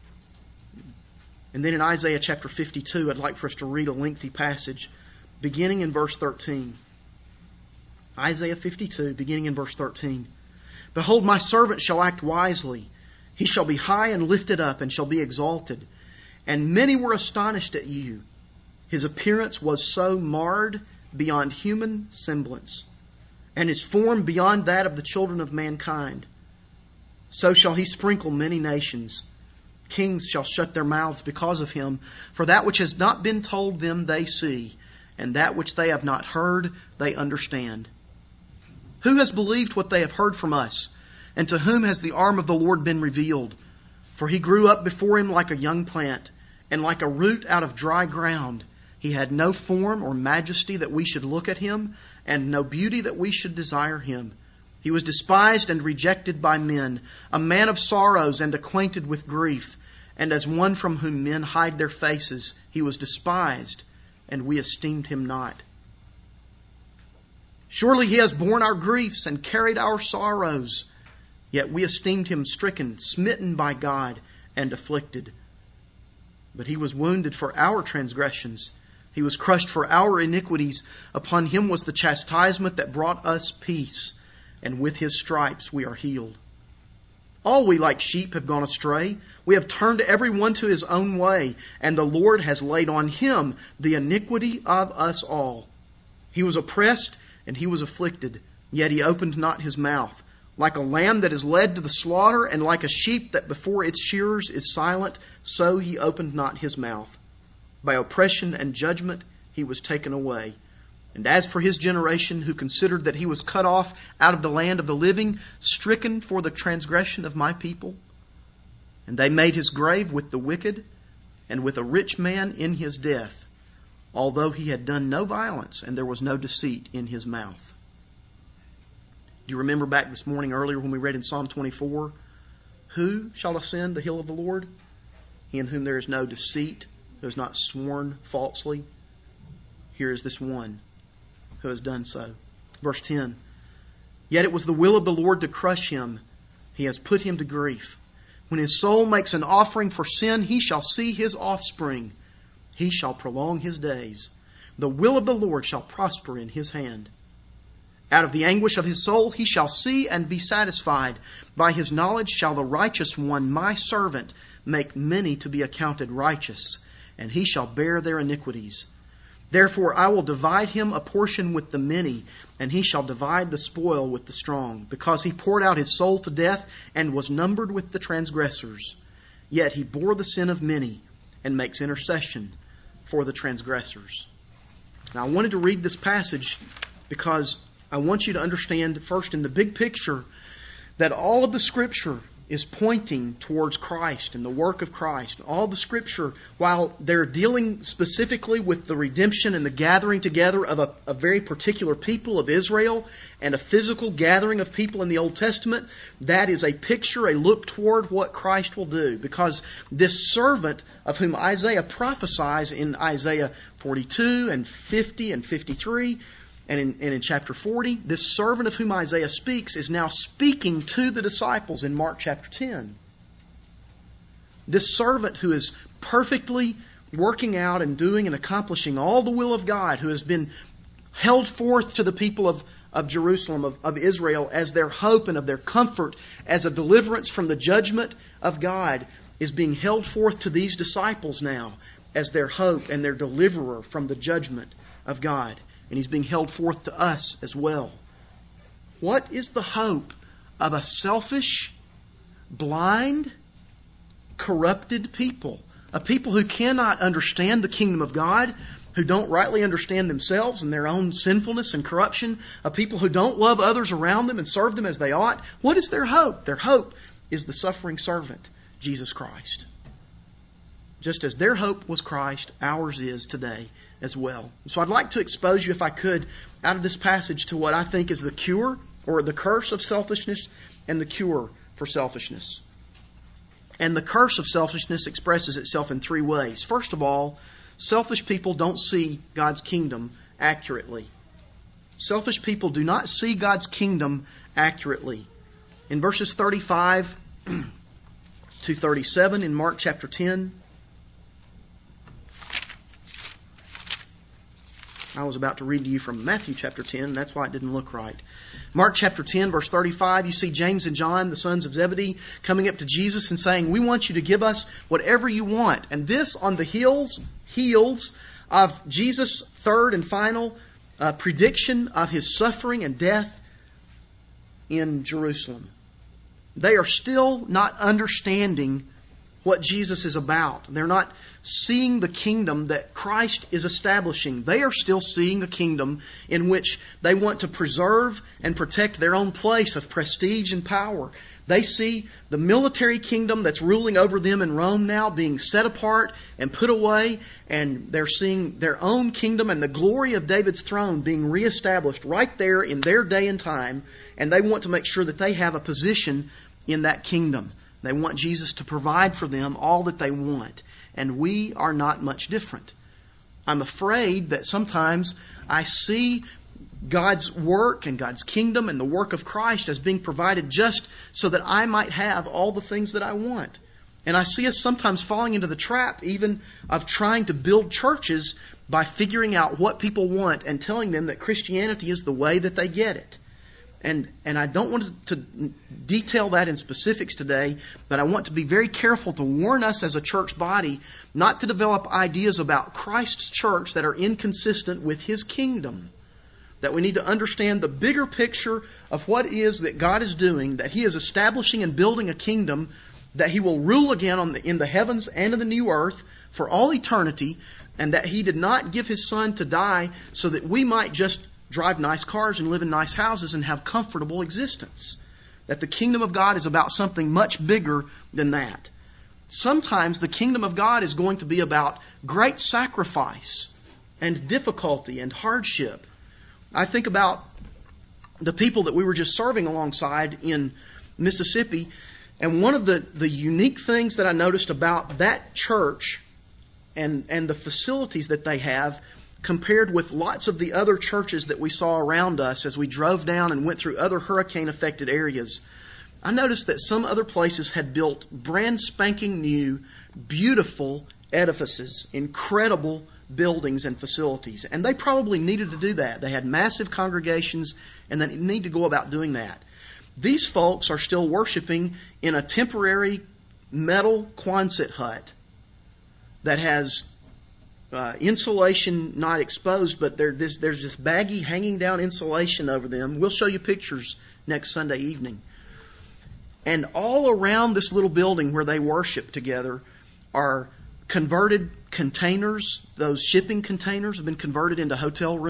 And then in Isaiah chapter 52, I'd like for us to read a lengthy passage beginning in verse 13. Isaiah 52, beginning in verse 13. Behold, my servant shall act wisely. He shall be high and lifted up and shall be exalted. And many were astonished at you. His appearance was so marred beyond human semblance, and his form beyond that of the children of mankind. So shall he sprinkle many nations. Kings shall shut their mouths because of him. For that which has not been told them they see, and that which they have not heard they understand. Who has believed what they have heard from us? And to whom has the arm of the Lord been revealed? For he grew up before him like a young plant, and like a root out of dry ground. He had no form or majesty that we should look at him, and no beauty that we should desire him. He was despised and rejected by men, a man of sorrows and acquainted with grief. And as one from whom men hide their faces, he was despised, and we esteemed him not. Surely he has borne our griefs and carried our sorrows. Yet we esteemed him stricken, smitten by God, and afflicted. But he was wounded for our transgressions. He was crushed for our iniquities. Upon him was the chastisement that brought us peace, and with his stripes we are healed. All we like sheep have gone astray. We have turned every one to his own way, and the Lord has laid on him the iniquity of us all. He was oppressed and he was afflicted, yet he opened not his mouth. Like a lamb that is led to the slaughter, and like a sheep that before its shearers is silent, so he opened not his mouth. By oppression and judgment he was taken away. And as for his generation, who considered that he was cut off out of the land of the living, stricken for the transgression of my people, and they made his grave with the wicked, and with a rich man in his death, although he had done no violence, and there was no deceit in his mouth. Do you remember back this morning earlier when we read in Psalm 24, who shall ascend the hill of the Lord? He in whom there is no deceit, who has not sworn falsely. Here is this one who has done so. Verse 10, yet it was the will of the Lord to crush him. He has put him to grief. When his soul makes an offering for sin, he shall see his offspring. He shall prolong his days. The will of the Lord shall prosper in his hand. Out of the anguish of his soul he shall see and be satisfied. By his knowledge shall the righteous one, my servant, make many to be accounted righteous, and he shall bear their iniquities. Therefore I will divide him a portion with the many, and he shall divide the spoil with the strong, because he poured out his soul to death and was numbered with the transgressors. Yet he bore the sin of many and makes intercession for the transgressors. Now I wanted to read this passage because I want you to understand first in the big picture that all of the Scripture is pointing towards Christ and the work of Christ. All the Scripture, while they're dealing specifically with the redemption and the gathering together of a very particular people of Israel and a physical gathering of people in the Old Testament, that is a picture, a look toward what Christ will do. Because this servant of whom Isaiah prophesies in Isaiah 42 and 50 and 53, and in chapter 40, this servant of whom Isaiah speaks is now speaking to the disciples in Mark chapter 10. This servant who is perfectly working out and doing and accomplishing all the will of God, who has been held forth to the people of Jerusalem, of Israel, as their hope and of their comfort, as a deliverance from the judgment of God, is being held forth to these disciples now as their hope and their deliverer from the judgment of God. And He's being held forth to us as well. What is the hope of a selfish, blind, corrupted people? A people who cannot understand the kingdom of God, who don't rightly understand themselves and their own sinfulness and corruption, a people who don't love others around them and serve them as they ought. What is their hope? Their hope is the suffering servant, Jesus Christ. Just as their hope was Christ, ours is today as well. So I'd like to expose you, if I could, out of this passage to what I think is the cure or the curse of selfishness and the cure for selfishness. And the curse of selfishness expresses itself in three ways. First of all, selfish people don't see God's kingdom accurately. Selfish people do not see God's kingdom accurately. In verses 35 to 37 in Mark chapter 10, I was about to read to you from Matthew chapter 10, that's why it didn't look right. Mark chapter 10, verse 35, you see James and John, the sons of Zebedee, coming up to Jesus and saying, "We want you to give us whatever you want." And this on the heels of Jesus' third and final prediction of His suffering and death in Jerusalem. They are still not understanding what Jesus is about. They're not seeing the kingdom that Christ is establishing. They are still seeing a kingdom in which they want to preserve and protect their own place of prestige and power. They see the military kingdom that's ruling over them in Rome now being set apart and put away, and they're seeing their own kingdom and the glory of David's throne being reestablished right there in their day and time, and they want to make sure that they have a position in that kingdom. They want Jesus to provide for them all that they want. And we are not much different. I'm afraid that sometimes I see God's work and God's kingdom and the work of Christ as being provided just so that I might have all the things that I want. And I see us sometimes falling into the trap even of trying to build churches by figuring out what people want and telling them that Christianity is the way that they get it. And I don't want to detail that in specifics today, but I want to be very careful to warn us as a church body not to develop ideas about Christ's church that are inconsistent with His kingdom. That we need to understand the bigger picture of what it is that God is doing, that He is establishing and building a kingdom that He will rule again in the heavens and in the new earth for all eternity, and that He did not give His Son to die so that we might just drive nice cars and live in nice houses and have comfortable existence. That the kingdom of God is about something much bigger than that. Sometimes the kingdom of God is going to be about great sacrifice and difficulty and hardship. I think about the people that we were just serving alongside in Mississippi, and one of the unique things that I noticed about that church and the facilities that they have compared with lots of the other churches that we saw around us as we drove down and went through other hurricane-affected areas, I noticed that some other places had built brand spanking new, beautiful edifices, incredible buildings and facilities. And they probably needed to do that. They had massive congregations and they need to go about doing that. These folks are still worshiping in a temporary metal Quonset hut that has insulation not exposed, but there's this baggy hanging down insulation over them. We'll show you pictures next Sunday evening. And all around this little building where they worship together are converted containers. Those shipping containers have been converted into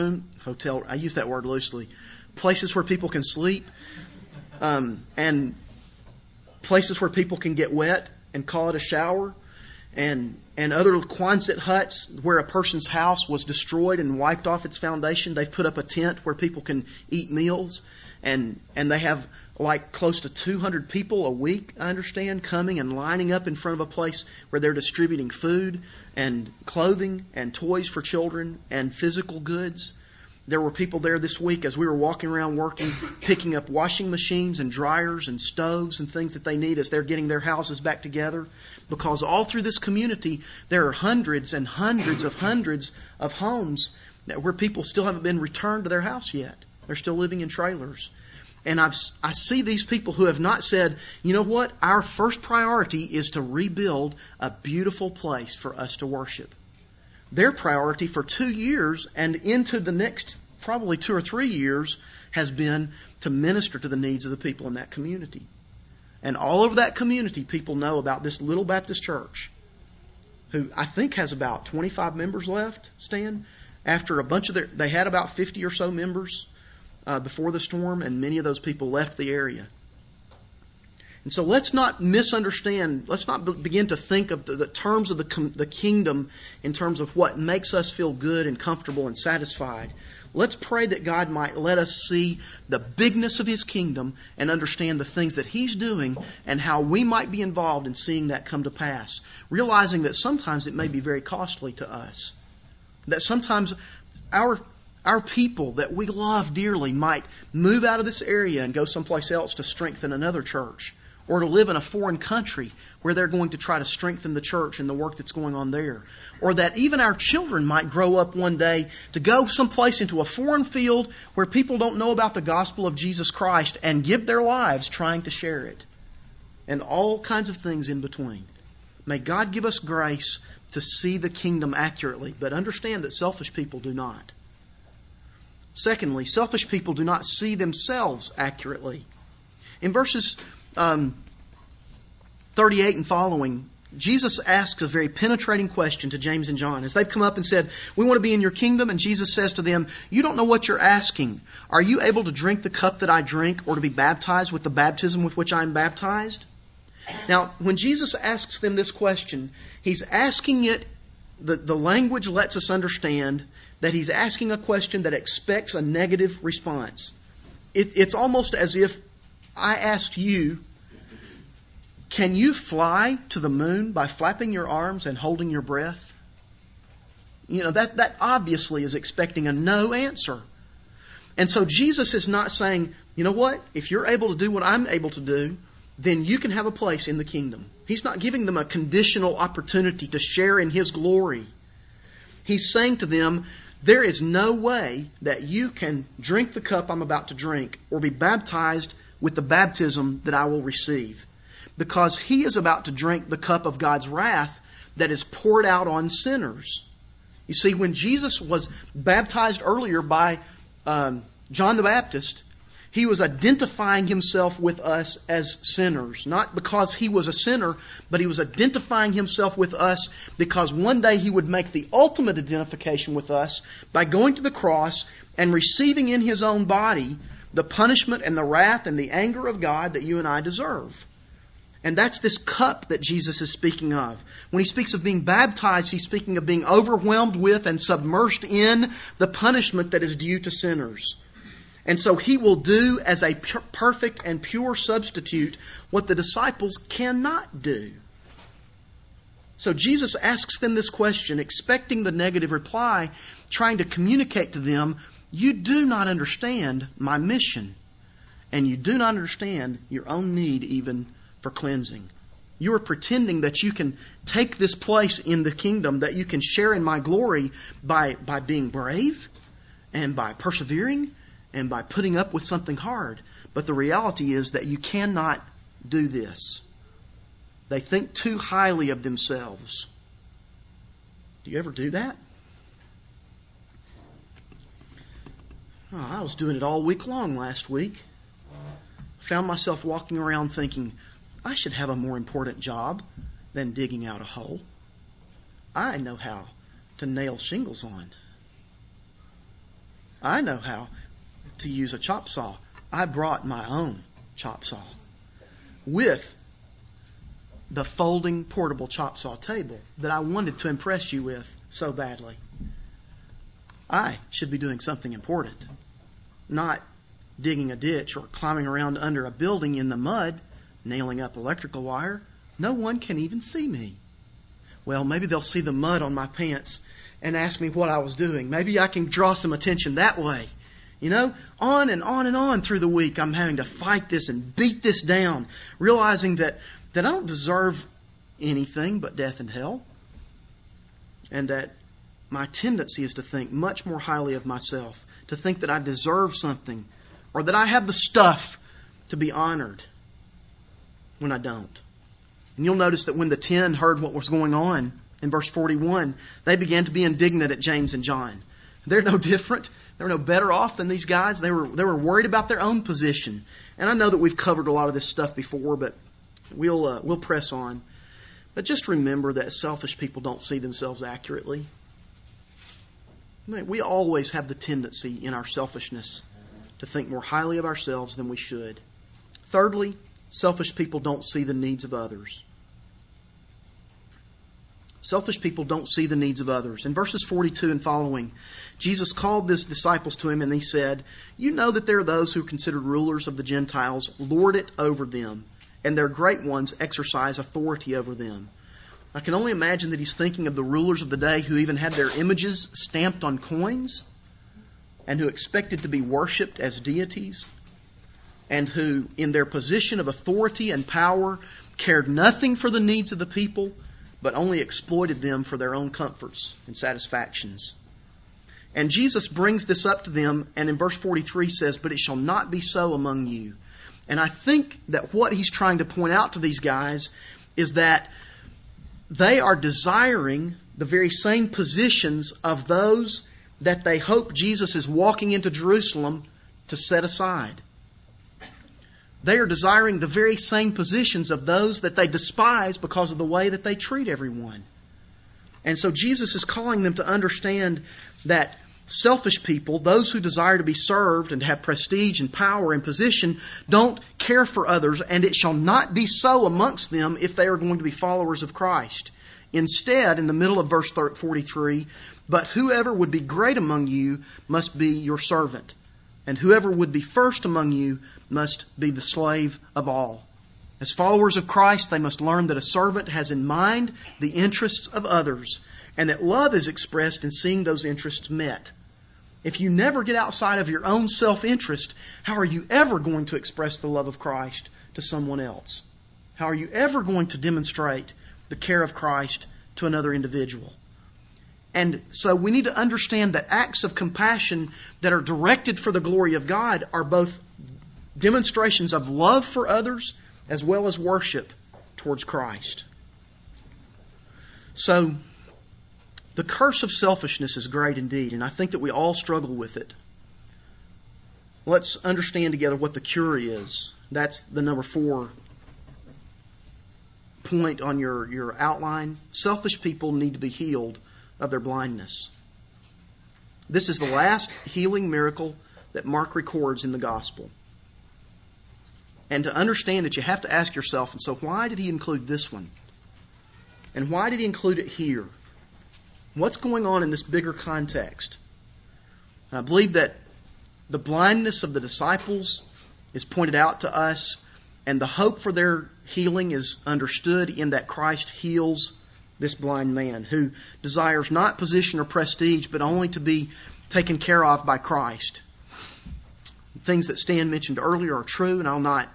I use that word loosely, places where people can sleep. And places where people can get wet and call it a shower, and other Quonset huts where a person's house was destroyed and wiped off its foundation. They've put up a tent where people can eat meals, and they have like close to 200 people a week, I understand, coming and lining up in front of a place where they're distributing food and clothing and toys for children and physical goods. There were people there this week as we were walking around working, picking up washing machines and dryers and stoves and things that they need as they're getting their houses back together. Because all through this community, there are hundreds and hundreds of homes where people still haven't been returned to their house yet. They're still living in trailers. And I see these people who have not said, you know what, our first priority is to rebuild a beautiful place for us to worship. Their priority for 2 years and into the next probably 2 or 3 years has been to minister to the needs of the people in that community. And all over that community, people know about this little Baptist church, who I think has about 25 members left, Stan. After a bunch of they had about 50 or so members before the storm, and many of those people left the area. And so let's not misunderstand, let's not begin to think of the terms of the kingdom in terms of what makes us feel good and comfortable and satisfied. Let's pray that God might let us see the bigness of His kingdom and understand the things that He's doing and how we might be involved in seeing that come to pass. Realizing that sometimes it may be very costly to us. That sometimes our people that we love dearly might move out of this area and go someplace else to strengthen another church, or to live in a foreign country where they're going to try to strengthen the church and the work that's going on there. Or that even our children might grow up one day to go someplace into a foreign field where people don't know about the gospel of Jesus Christ and give their lives trying to share it. And all kinds of things in between. May God give us grace to see the kingdom accurately, but understand that selfish people do not. Secondly, selfish people do not see themselves accurately. In verses 38 and following, Jesus asks a very penetrating question to James and John. As they've come up and said, we want to be in your kingdom, and Jesus says to them, you don't know what you're asking. Are you able to drink the cup that I drink, or to be baptized with the baptism with which I am baptized? Now, when Jesus asks them this question, He's asking it, the language lets us understand that He's asking a question that expects a negative response. It's almost as if I asked you, can you fly to the moon by flapping your arms and holding your breath? You know, that obviously is expecting a no answer. And so Jesus is not saying, you know what, if you're able to do what I'm able to do, then you can have a place in the kingdom. He's not giving them a conditional opportunity to share in His glory. He's saying to them, there is no way that you can drink the cup I'm about to drink or be baptized with the baptism that I will receive. Because He is about to drink the cup of God's wrath that is poured out on sinners. You see, when Jesus was baptized earlier by John the Baptist, He was identifying Himself with us as sinners. Not because He was a sinner, but He was identifying Himself with us because one day He would make the ultimate identification with us by going to the cross and receiving in His own body the punishment and the wrath and the anger of God that you and I deserve. And that's this cup that Jesus is speaking of. When He speaks of being baptized, He's speaking of being overwhelmed with and submersed in the punishment that is due to sinners. And so He will do as a perfect and pure substitute what the disciples cannot do. So Jesus asks them this question, expecting the negative reply, trying to communicate to them, you do not understand my mission. And you do not understand your own need even for cleansing. You are pretending that you can take this place in the kingdom, that you can share in my glory by being brave and by persevering and by putting up with something hard. But the reality is that you cannot do this. They think too highly of themselves. Do you ever do that? Oh, I was doing it all week long last week. Found myself walking around thinking, I should have a more important job than digging out a hole. I know how to nail shingles on. I know how to use a chop saw. I brought my own chop saw with the folding portable chop saw table that I wanted to impress you with so badly. I should be doing something important, not digging a ditch or climbing around under a building in the mud, nailing up electrical wire. No one can even see me. Well, maybe they'll see the mud on my pants and ask me what I was doing. Maybe I can draw some attention that way. You know, on and on and on through the week, I'm having to fight this and beat this down, realizing that I don't deserve anything but death and hell, and that my tendency is to think much more highly of myself, to think that I deserve something, or that I have the stuff to be honored when I don't. And you'll notice that when the 10 heard what was going on in verse 41, they began to be indignant at James and John. They're no different. They're no better off than these guys. They were worried about their own position. And I know that we've covered a lot of this stuff before, but we'll press on. But just remember that selfish people don't see themselves accurately. We always have the tendency in our selfishness to think more highly of ourselves than we should. Thirdly, selfish people don't see the needs of others. Selfish people don't see the needs of others. In verses 42 and following, Jesus called his disciples to him and he said, "You know that there are those who are considered rulers of the Gentiles lord it over them, and their great ones exercise authority over them." I can only imagine that he's thinking of the rulers of the day who even had their images stamped on coins and who expected to be worshipped as deities, and who, in their position of authority and power, cared nothing for the needs of the people, but only exploited them for their own comforts and satisfactions. And Jesus brings this up to them, and in verse 43 says, "But it shall not be so among you." And I think that what he's trying to point out to these guys is that they are desiring the very same positions of those that they hope Jesus is walking into Jerusalem to set aside. They are desiring the very same positions of those that they despise because of the way that they treat everyone. And so Jesus is calling them to understand that selfish people, those who desire to be served and have prestige and power and position, don't care for others, and it shall not be so amongst them if they are going to be followers of Christ. Instead, in the middle of verse 43, "But whoever would be great among you must be your servant. And whoever would be first among you must be the slave of all." As followers of Christ, they must learn that a servant has in mind the interests of others, and that love is expressed in seeing those interests met. If you never get outside of your own self-interest, how are you ever going to express the love of Christ to someone else? How are you ever going to demonstrate the care of Christ to another individual? And so we need to understand that acts of compassion that are directed for the glory of God are both demonstrations of love for others as well as worship towards Christ. So, the curse of selfishness is great indeed, and I think that we all struggle with it. Let's understand together what the cure is. That's the number 4 point on your outline. Selfish people need to be healed of their blindness. This is the last healing miracle that Mark records in the gospel. And to understand it, you have to ask yourself, and so why did he include this one? And why did he include it here? What's going on in this bigger context? I believe that the blindness of the disciples is pointed out to us, and the hope for their healing is understood in that Christ heals this blind man who desires not position or prestige, but only to be taken care of by Christ. Things that Stan mentioned earlier are true, and I'll not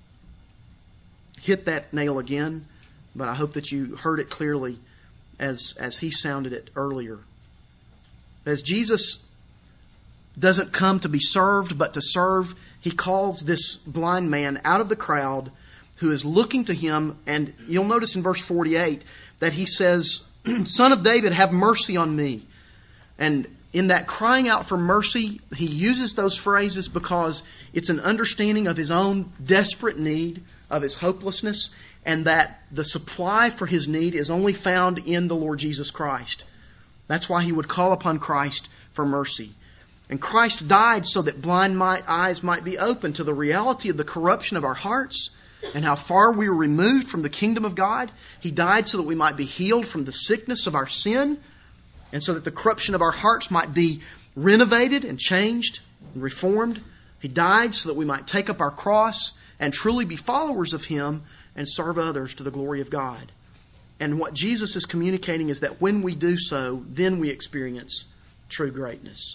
hit that nail again, but I hope that you heard it clearly as he sounded it earlier. As Jesus doesn't come to be served, but to serve, he calls this blind man out of the crowd who is looking to him, and you'll notice in verse 48 that he says, "Son of David, have mercy on me." And in that crying out for mercy, he uses those phrases because it's an understanding of his own desperate need, of his hopelessness, and that the supply for his need is only found in the Lord Jesus Christ. That's why he would call upon Christ for mercy. And Christ died so that blind eyes might be opened to the reality of the corruption of our hearts, and how far we were removed from the kingdom of God. He died so that we might be healed from the sickness of our sin, and so that the corruption of our hearts might be renovated and changed and reformed. He died so that we might take up our cross and truly be followers of Him and serve others to the glory of God. And what Jesus is communicating is that when we do so, then we experience true greatness.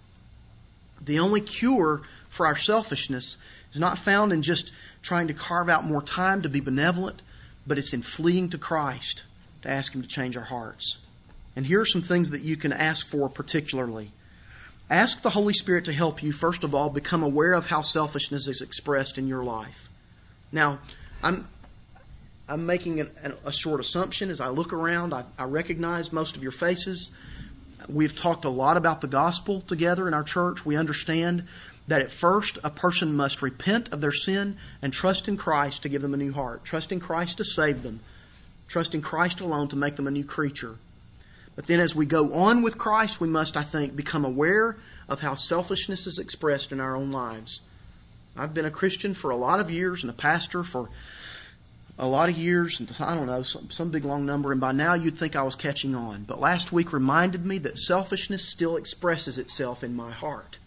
The only cure for our selfishness is not found in just trying to carve out more time to be benevolent, but it's in fleeing to Christ to ask Him to change our hearts. And here are some things that you can ask for particularly. Ask the Holy Spirit to help you, first of all, become aware of how selfishness is expressed in your life. Now, I'm making a short assumption. As I look around, I recognize most of your faces. We've talked a lot about the gospel together in our church. We understand that at first a person must repent of their sin and trust in Christ to give them a new heart. Trust in Christ to save them. Trust in Christ alone to make them a new creature. But then as we go on with Christ, we must, I think, become aware of how selfishness is expressed in our own lives. I've been a Christian for a lot of years and a pastor for a lot of years, and I don't know, some big long number, and by now you'd think I was catching on. But last week reminded me that selfishness still expresses itself in my heart.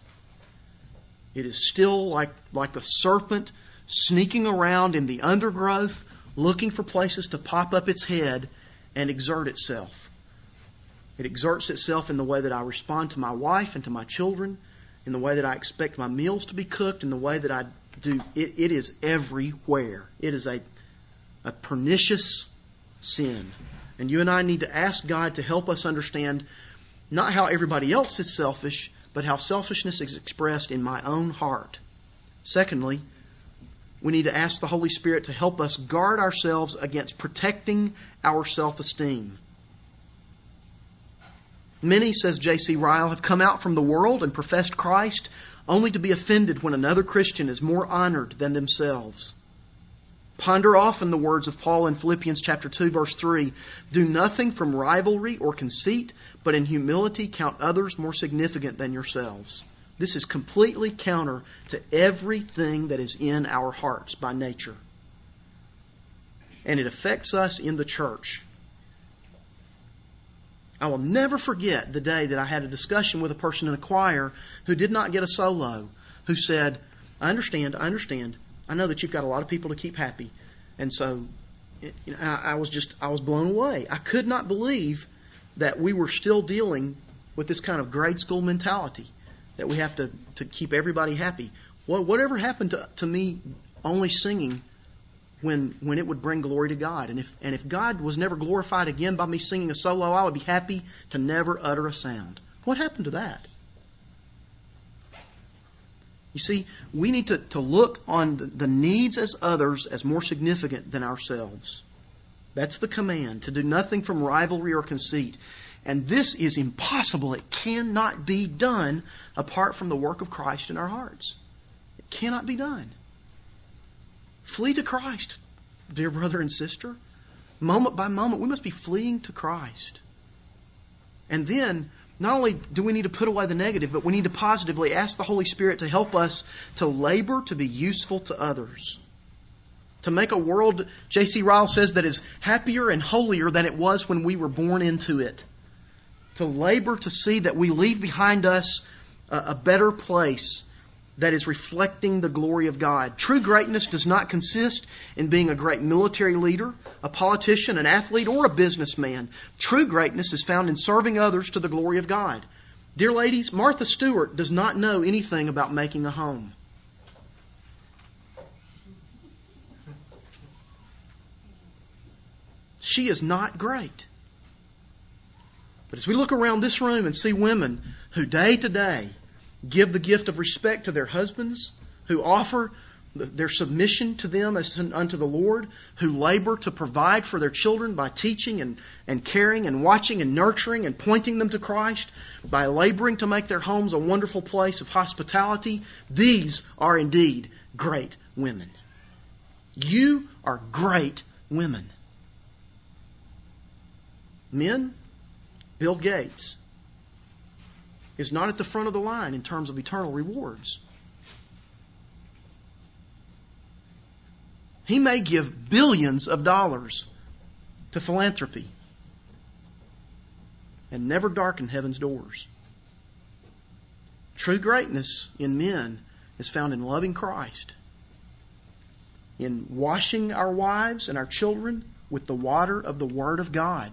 It is still like the serpent sneaking around in the undergrowth, looking for places to pop up its head and exert itself. It exerts itself in the way that I respond to my wife and to my children, in the way that I expect my meals to be cooked, in the way that I do. It is everywhere. It is a pernicious sin. And you and I need to ask God to help us understand not how everybody else is selfish, but how selfishness is expressed in my own heart. Secondly, we need to ask the Holy Spirit to help us guard ourselves against protecting our self-esteem. Many, says J.C. Ryle, have come out from the world and professed Christ only to be offended when another Christian is more honored than themselves. Ponder often the words of Paul in Philippians chapter 2, verse 3. Do nothing from rivalry or conceit, but in humility count others more significant than yourselves. This is completely counter to everything that is in our hearts by nature. And it affects us in the church. I will never forget the day that I had a discussion with a person in a choir who did not get a solo, who said, I understand. I know that you've got a lot of people to keep happy. And so I was blown away. I could not believe that we were still dealing with this kind of grade school mentality, that we have to keep everybody happy. Well, whatever happened to me only singing when it would bring glory to God? And if God was never glorified again by me singing a solo, I would be happy to never utter a sound. What happened to that? You see, we need to look on the needs as others as more significant than ourselves. That's the command, to do nothing from rivalry or conceit. And this is impossible. It cannot be done apart from the work of Christ in our hearts. It cannot be done. Flee to Christ, dear brother and sister. Moment by moment, we must be fleeing to Christ. And then, not only do we need to put away the negative, but we need to positively ask the Holy Spirit to help us to labor to be useful to others. To make a world, J.C. Ryle says, that is happier and holier than it was when we were born into it. To labor to see that we leave behind us a better place that is reflecting the glory of God. True greatness does not consist in being a great military leader, a politician, an athlete, or a businessman. True greatness is found in serving others to the glory of God. Dear ladies, Martha Stewart does not know anything about making a home. She is not great. But as we look around this room and see women who day to day give the gift of respect to their husbands, who offer their submission to them as unto the Lord, who labor to provide for their children by teaching and caring and watching and nurturing and pointing them to Christ, by laboring to make their homes a wonderful place of hospitality, these are indeed great women. You are great women. Men, Bill Gates is not at the front of the line in terms of eternal rewards. He may give billions of dollars to philanthropy and never darken heaven's doors. True greatness in men is found in loving Christ, in washing our wives and our children with the water of the Word of God,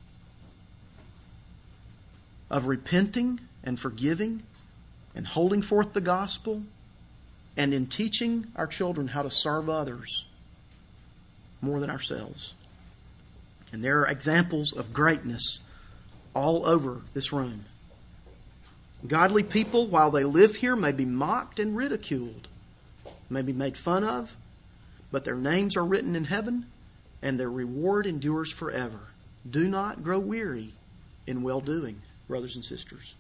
of repenting and forgiving and holding forth the gospel, and in teaching our children how to serve others more than ourselves. And there are examples of greatness all over this room. Godly people, while they live here, may be mocked and ridiculed, may be made fun of, but their names are written in heaven, and their reward endures forever. Do not grow weary in well-doing, brothers and sisters.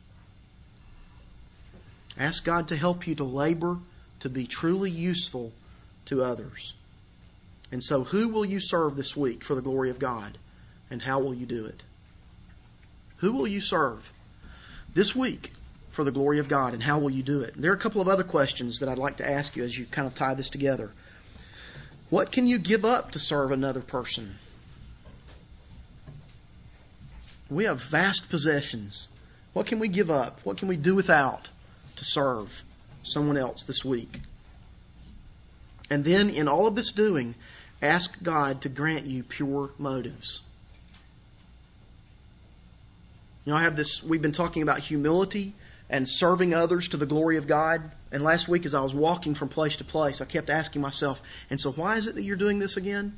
Ask God to help you to labor to be truly useful to others. And so, who will you serve this week for the glory of God? And how will you do it? Who will you serve this week for the glory of God? And how will you do it? There are a couple of other questions that I'd like to ask you as you kind of tie this together. What can you give up to serve another person? We have vast possessions. What can we give up? What can we do without to serve someone else this week? And then in all of this doing, ask God to grant you pure motives. You know, we've been talking about humility and serving others to the glory of God. And last week as I was walking from place to place, I kept asking myself, and so why is it that you're doing this again?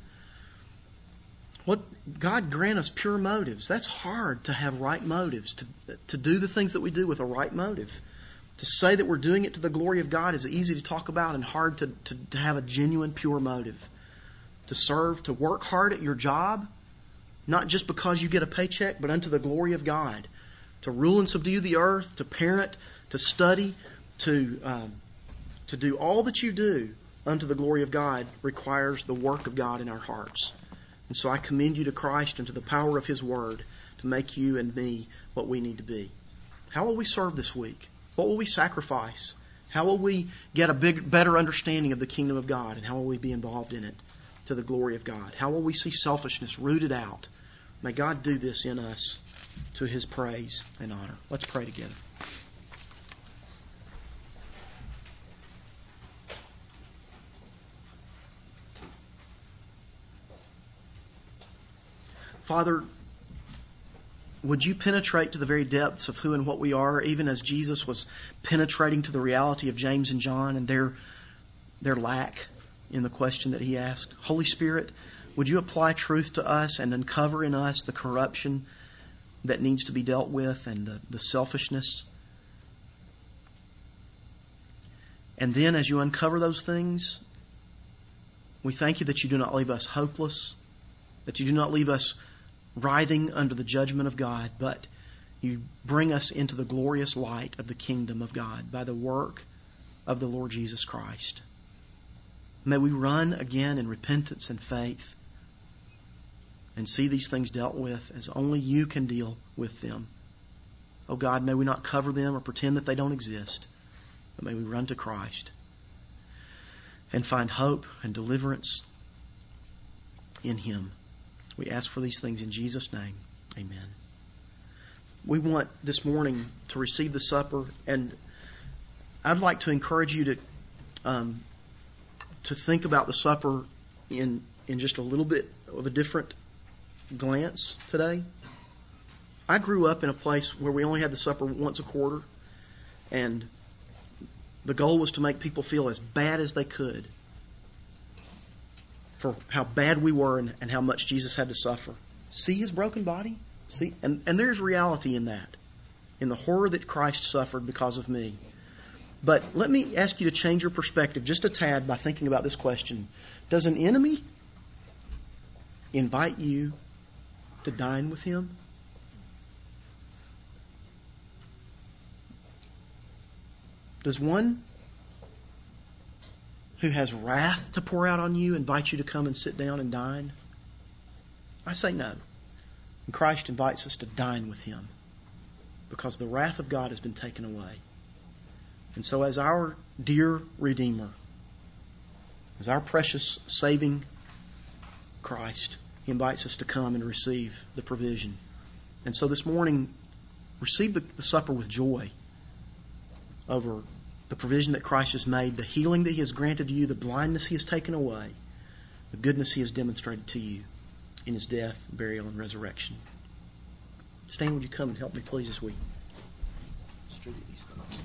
God grant us pure motives. That's hard to have right motives, to do the things that we do with a right motive. To say that we're doing it to the glory of God is easy to talk about and hard to have a genuine, pure motive. To serve, to work hard at your job, not just because you get a paycheck, but unto the glory of God. To rule and subdue the earth, to parent, to study, to do all that you do unto the glory of God requires the work of God in our hearts. And so I commend you to Christ and to the power of His Word to make you and me what we need to be. How will we serve this week? What will we sacrifice? How will we get a better understanding of the kingdom of God? And how will we be involved in it to the glory of God? How will we see selfishness rooted out? May God do this in us to His praise and honor. Let's pray together. Father, would you penetrate to the very depths of who and what we are, even as Jesus was penetrating to the reality of James and John and their lack in the question that he asked? Holy Spirit, would you apply truth to us and uncover in us the corruption that needs to be dealt with and the selfishness? And then as you uncover those things, we thank you that you do not leave us hopeless, that you do not leave us writhing under the judgment of God, but you bring us into the glorious light of the kingdom of God by the work of the Lord Jesus Christ. May we run again in repentance and faith and see these things dealt with as only you can deal with them. Oh God, may we not cover them or pretend that they don't exist, but may we run to Christ and find hope and deliverance in Him. We ask for these things in Jesus' name. Amen. We want this morning to receive the supper, and I'd like to encourage you to think about the supper in just a little bit of a different glance today. I grew up in a place where we only had the supper once a quarter, and the goal was to make people feel as bad as they could for how bad we were and how much Jesus had to suffer. See His broken body? See, and there's reality in that, in the horror that Christ suffered because of me. But let me ask you to change your perspective just a tad by thinking about this question. Does an enemy invite you to dine with him? Does one who has wrath to pour out on you invite you to come and sit down and dine? I say no. And Christ invites us to dine with Him because the wrath of God has been taken away. And so as our dear Redeemer, as our precious saving Christ. He invites us to come and receive the provision. And so this morning, receive the supper with joy over the provision that Christ has made, the healing that He has granted to you, the blindness He has taken away, the goodness He has demonstrated to you in His death, burial, and resurrection. Stan, would you come and help me, please, as we distribute these things?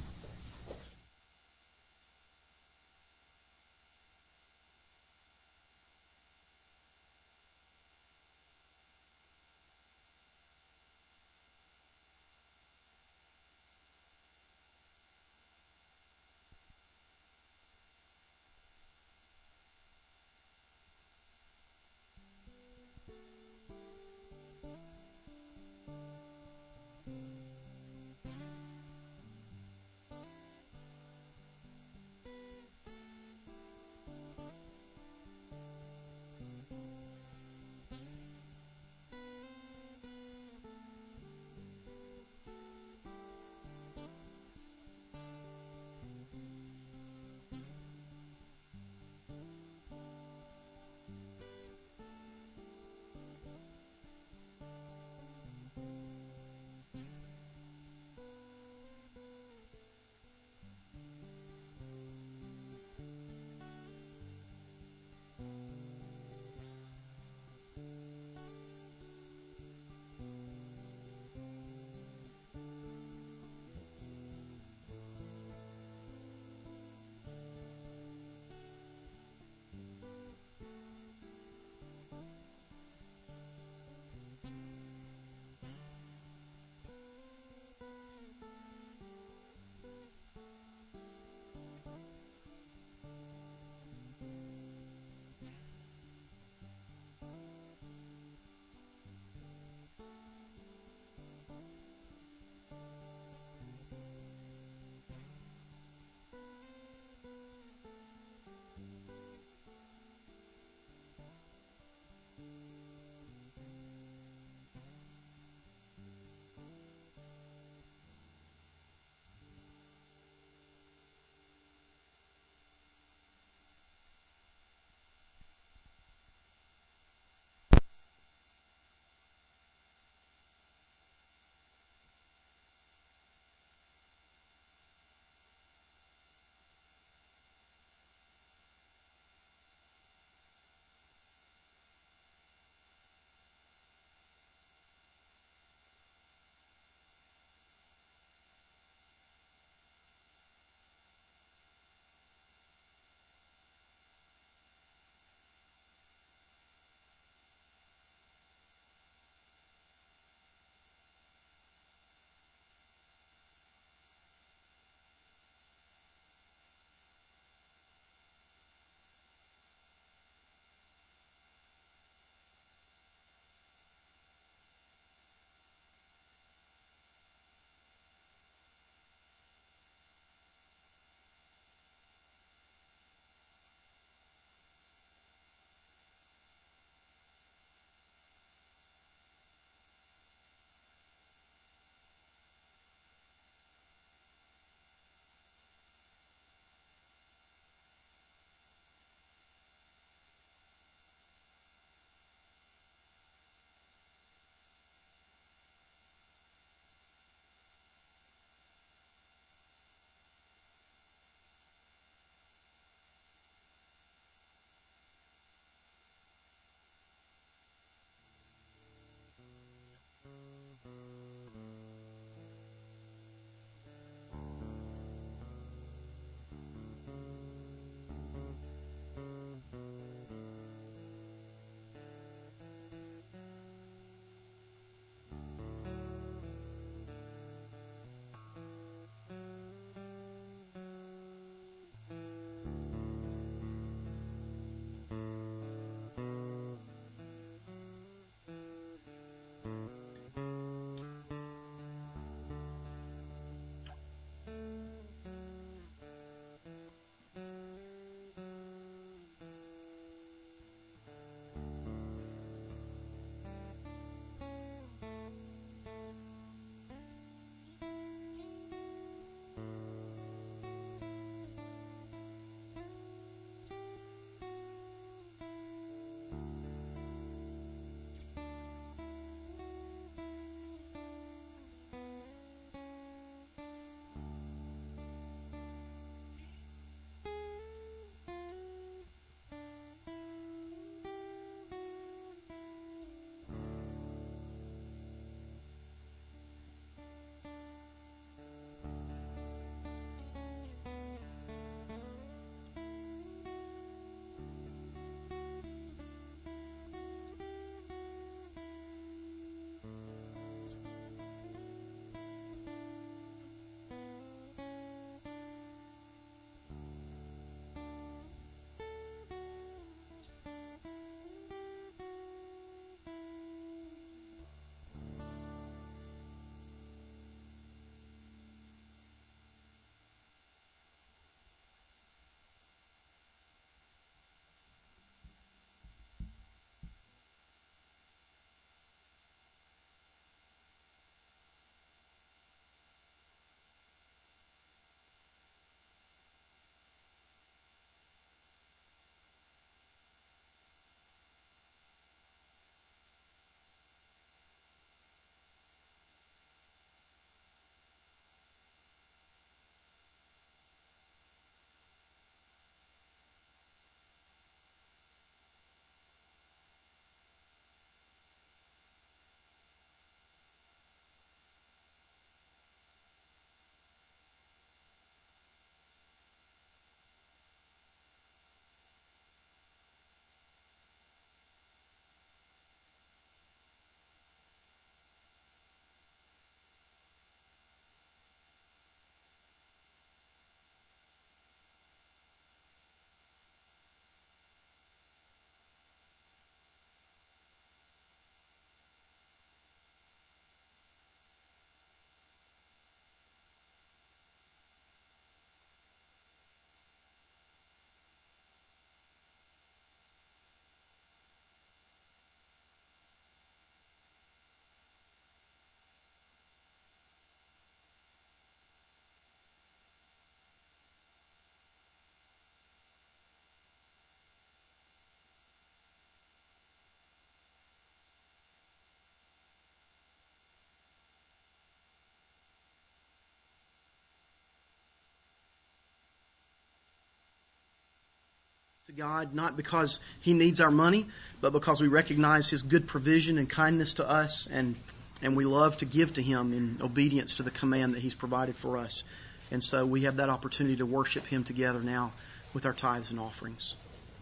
to God, not because He needs our money, but because we recognize His good provision and kindness to us, and we love to give to Him in obedience to the command that He's provided for us. And so we have that opportunity to worship Him together now with our tithes and offerings.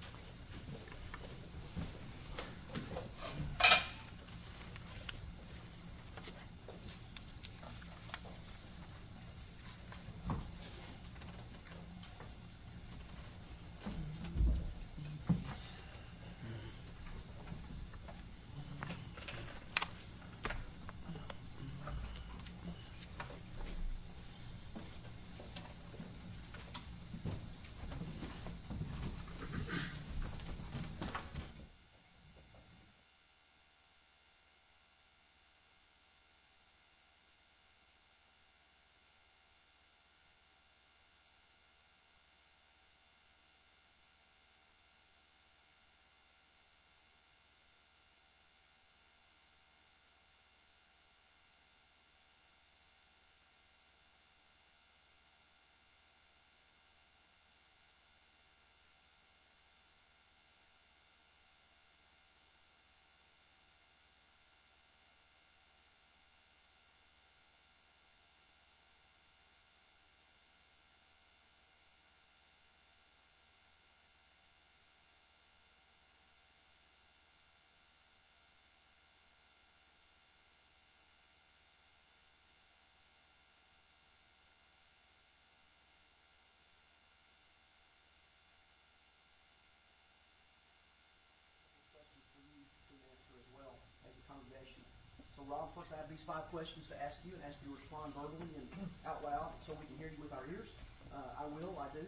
So Rob, first I have these 5 questions to ask you, and ask you to respond verbally and out loud so we can hear you with our ears. I do.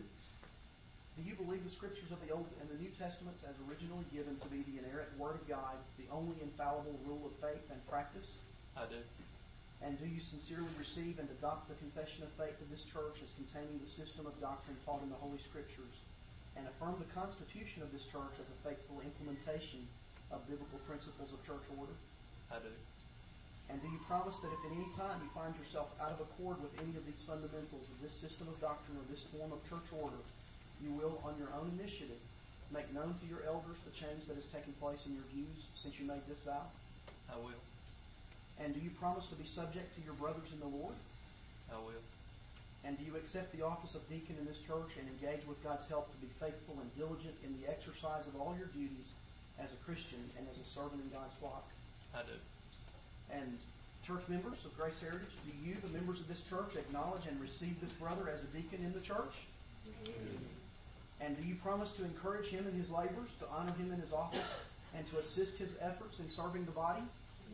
Do you believe the Scriptures of the Old and the New Testaments as originally given to be the inerrant Word of God, the only infallible rule of faith and practice? I do. And do you sincerely receive and adopt the confession of faith of this church as containing the system of doctrine taught in the Holy Scriptures, and affirm the constitution of this church as a faithful implementation of biblical principles of church order? I do. And do you promise that if at any time you find yourself out of accord with any of these fundamentals of this system of doctrine or this form of church order, you will, on your own initiative, make known to your elders the change that has taken place in your views since you made this vow? I will. And do you promise to be subject to your brothers in the Lord? I will. And do you accept the office of deacon in this church and engage with God's help to be faithful and diligent in the exercise of all your duties as a Christian and as a servant in God's flock? I do. And church members of Grace Heritage, do you, the members of this church, acknowledge and receive this brother as a deacon in the church? And do you promise to encourage him in his labors, to honor him in his office, and to assist his efforts in serving the body?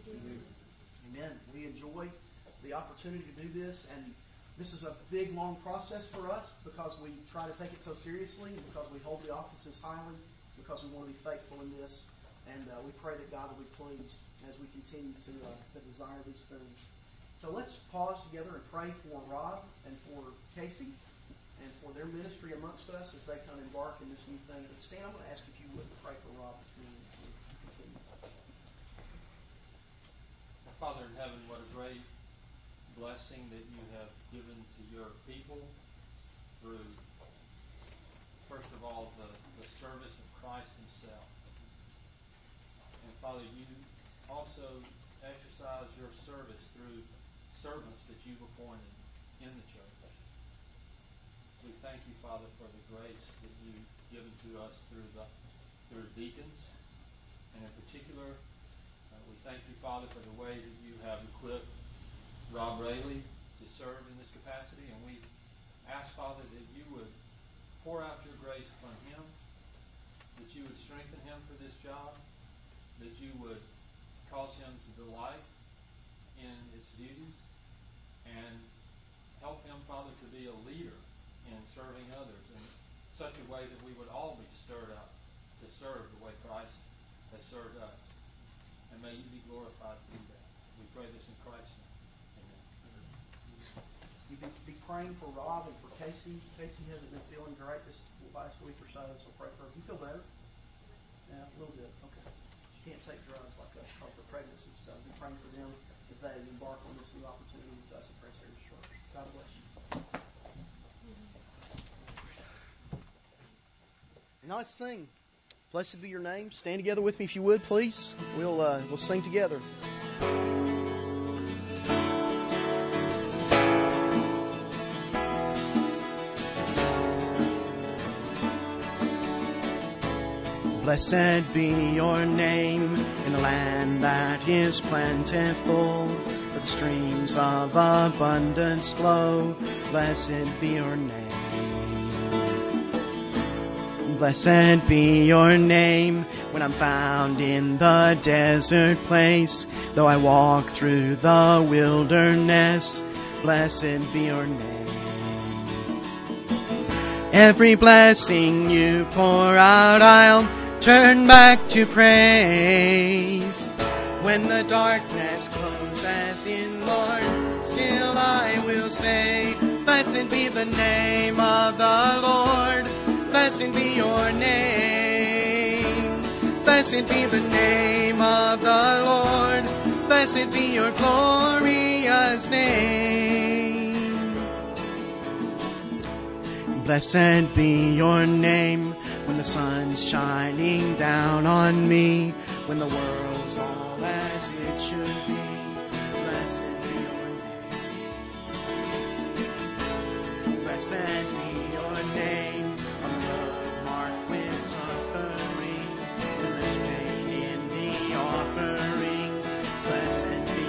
Amen. We enjoy the opportunity to do this, and this is a big, long process for us because we try to take it so seriously, and because we hold the offices highly, because we want to be faithful in this. And we pray that God will be pleased as we continue to desire these things. So let's pause together and pray for Rob and for Casey and for their ministry amongst us as they kind of embark in this new thing. But Stan, I'm going to ask if you would pray for Rob this morning as we continue. Our Father in heaven, what a great blessing that you have given to your people through, first of all, the service of Christ Himself. And Father, you also exercise your service through servants that you've appointed in the church. We thank you, Father, for the grace that you've given to us through deacons. And in particular, we thank you, Father, for the way that you have equipped Rob Rayleigh to serve in this capacity. And we ask, Father, that you would pour out your grace upon him, that you would strengthen him for this job, that you would cause him to delight in its duties, and help him, Father, to be a leader in serving others in such a way that we would all be stirred up to serve the way Christ has served us. And may you be glorified through that. We pray this in Christ's name. Amen. You can be praying for Rob and for Casey. Casey hasn't been feeling great this last week or so pray for her. Do you feel better? Yeah, a little bit. Okay. She can't take drugs like us because of pregnancy. So be praying for them as they embark on this new opportunity with us at Grace Heritage Church. God bless you. Now let's sing. Blessed be your name. Stand together with me if you would, please. We'll sing together. Blessed be your name in the land that is plentiful, where the streams of abundance flow. Blessed be your name. Blessed be your name when I'm found in the desert place, though I walk through the wilderness. Blessed be your name. Every blessing you pour out, I'll turn back to praise. When the darkness closes in, Lord, still I will say, blessed be the name of the Lord. Blessed be your name. Blessed be the name of the Lord. Blessed be your glorious name. Blessed be your name when the sun's shining down on me, when the world's all as it should be. Blessed be your name. Blessed be your name on the road marked with suffering, when there's pain in the offering. Blessed be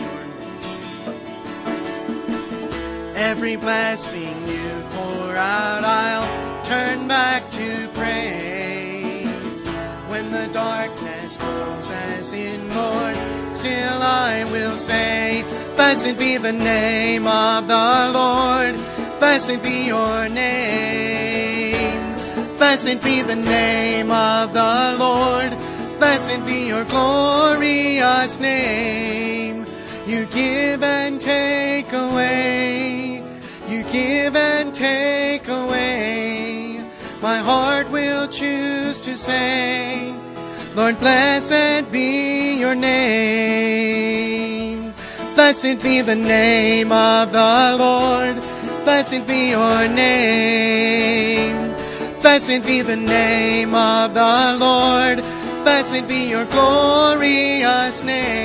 your name. Every blessing you pour out, I'll turn back to praise. When the darkness closes in, Lord, still I will say, blessed be the name of the Lord. Blessed be your name. Blessed be the name of the Lord. Blessed be your glorious name. You give and take away. You give and take away. My heart will choose to say, Lord, blessed be your name. Blessed be the name of the Lord. Blessed be your name. Blessed be the name of the Lord. Blessed be your glorious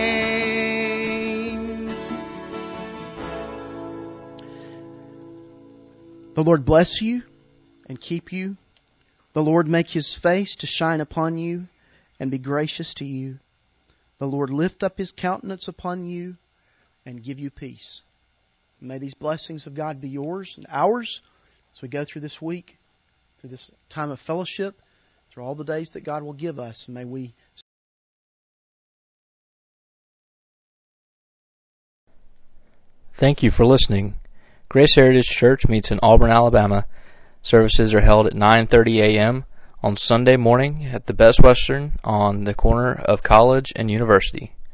name. The Lord bless you and keep you. The Lord make His face to shine upon you and be gracious to you. The Lord lift up His countenance upon you and give you peace. May these blessings of God be yours and ours as we go through this week, through this time of fellowship, through all the days that God will give us. And may we... Thank you for listening. Grace Heritage Church meets in Auburn, Alabama. Services are held at 9:30 a.m. on Sunday morning at the Best Western on the corner of College and University.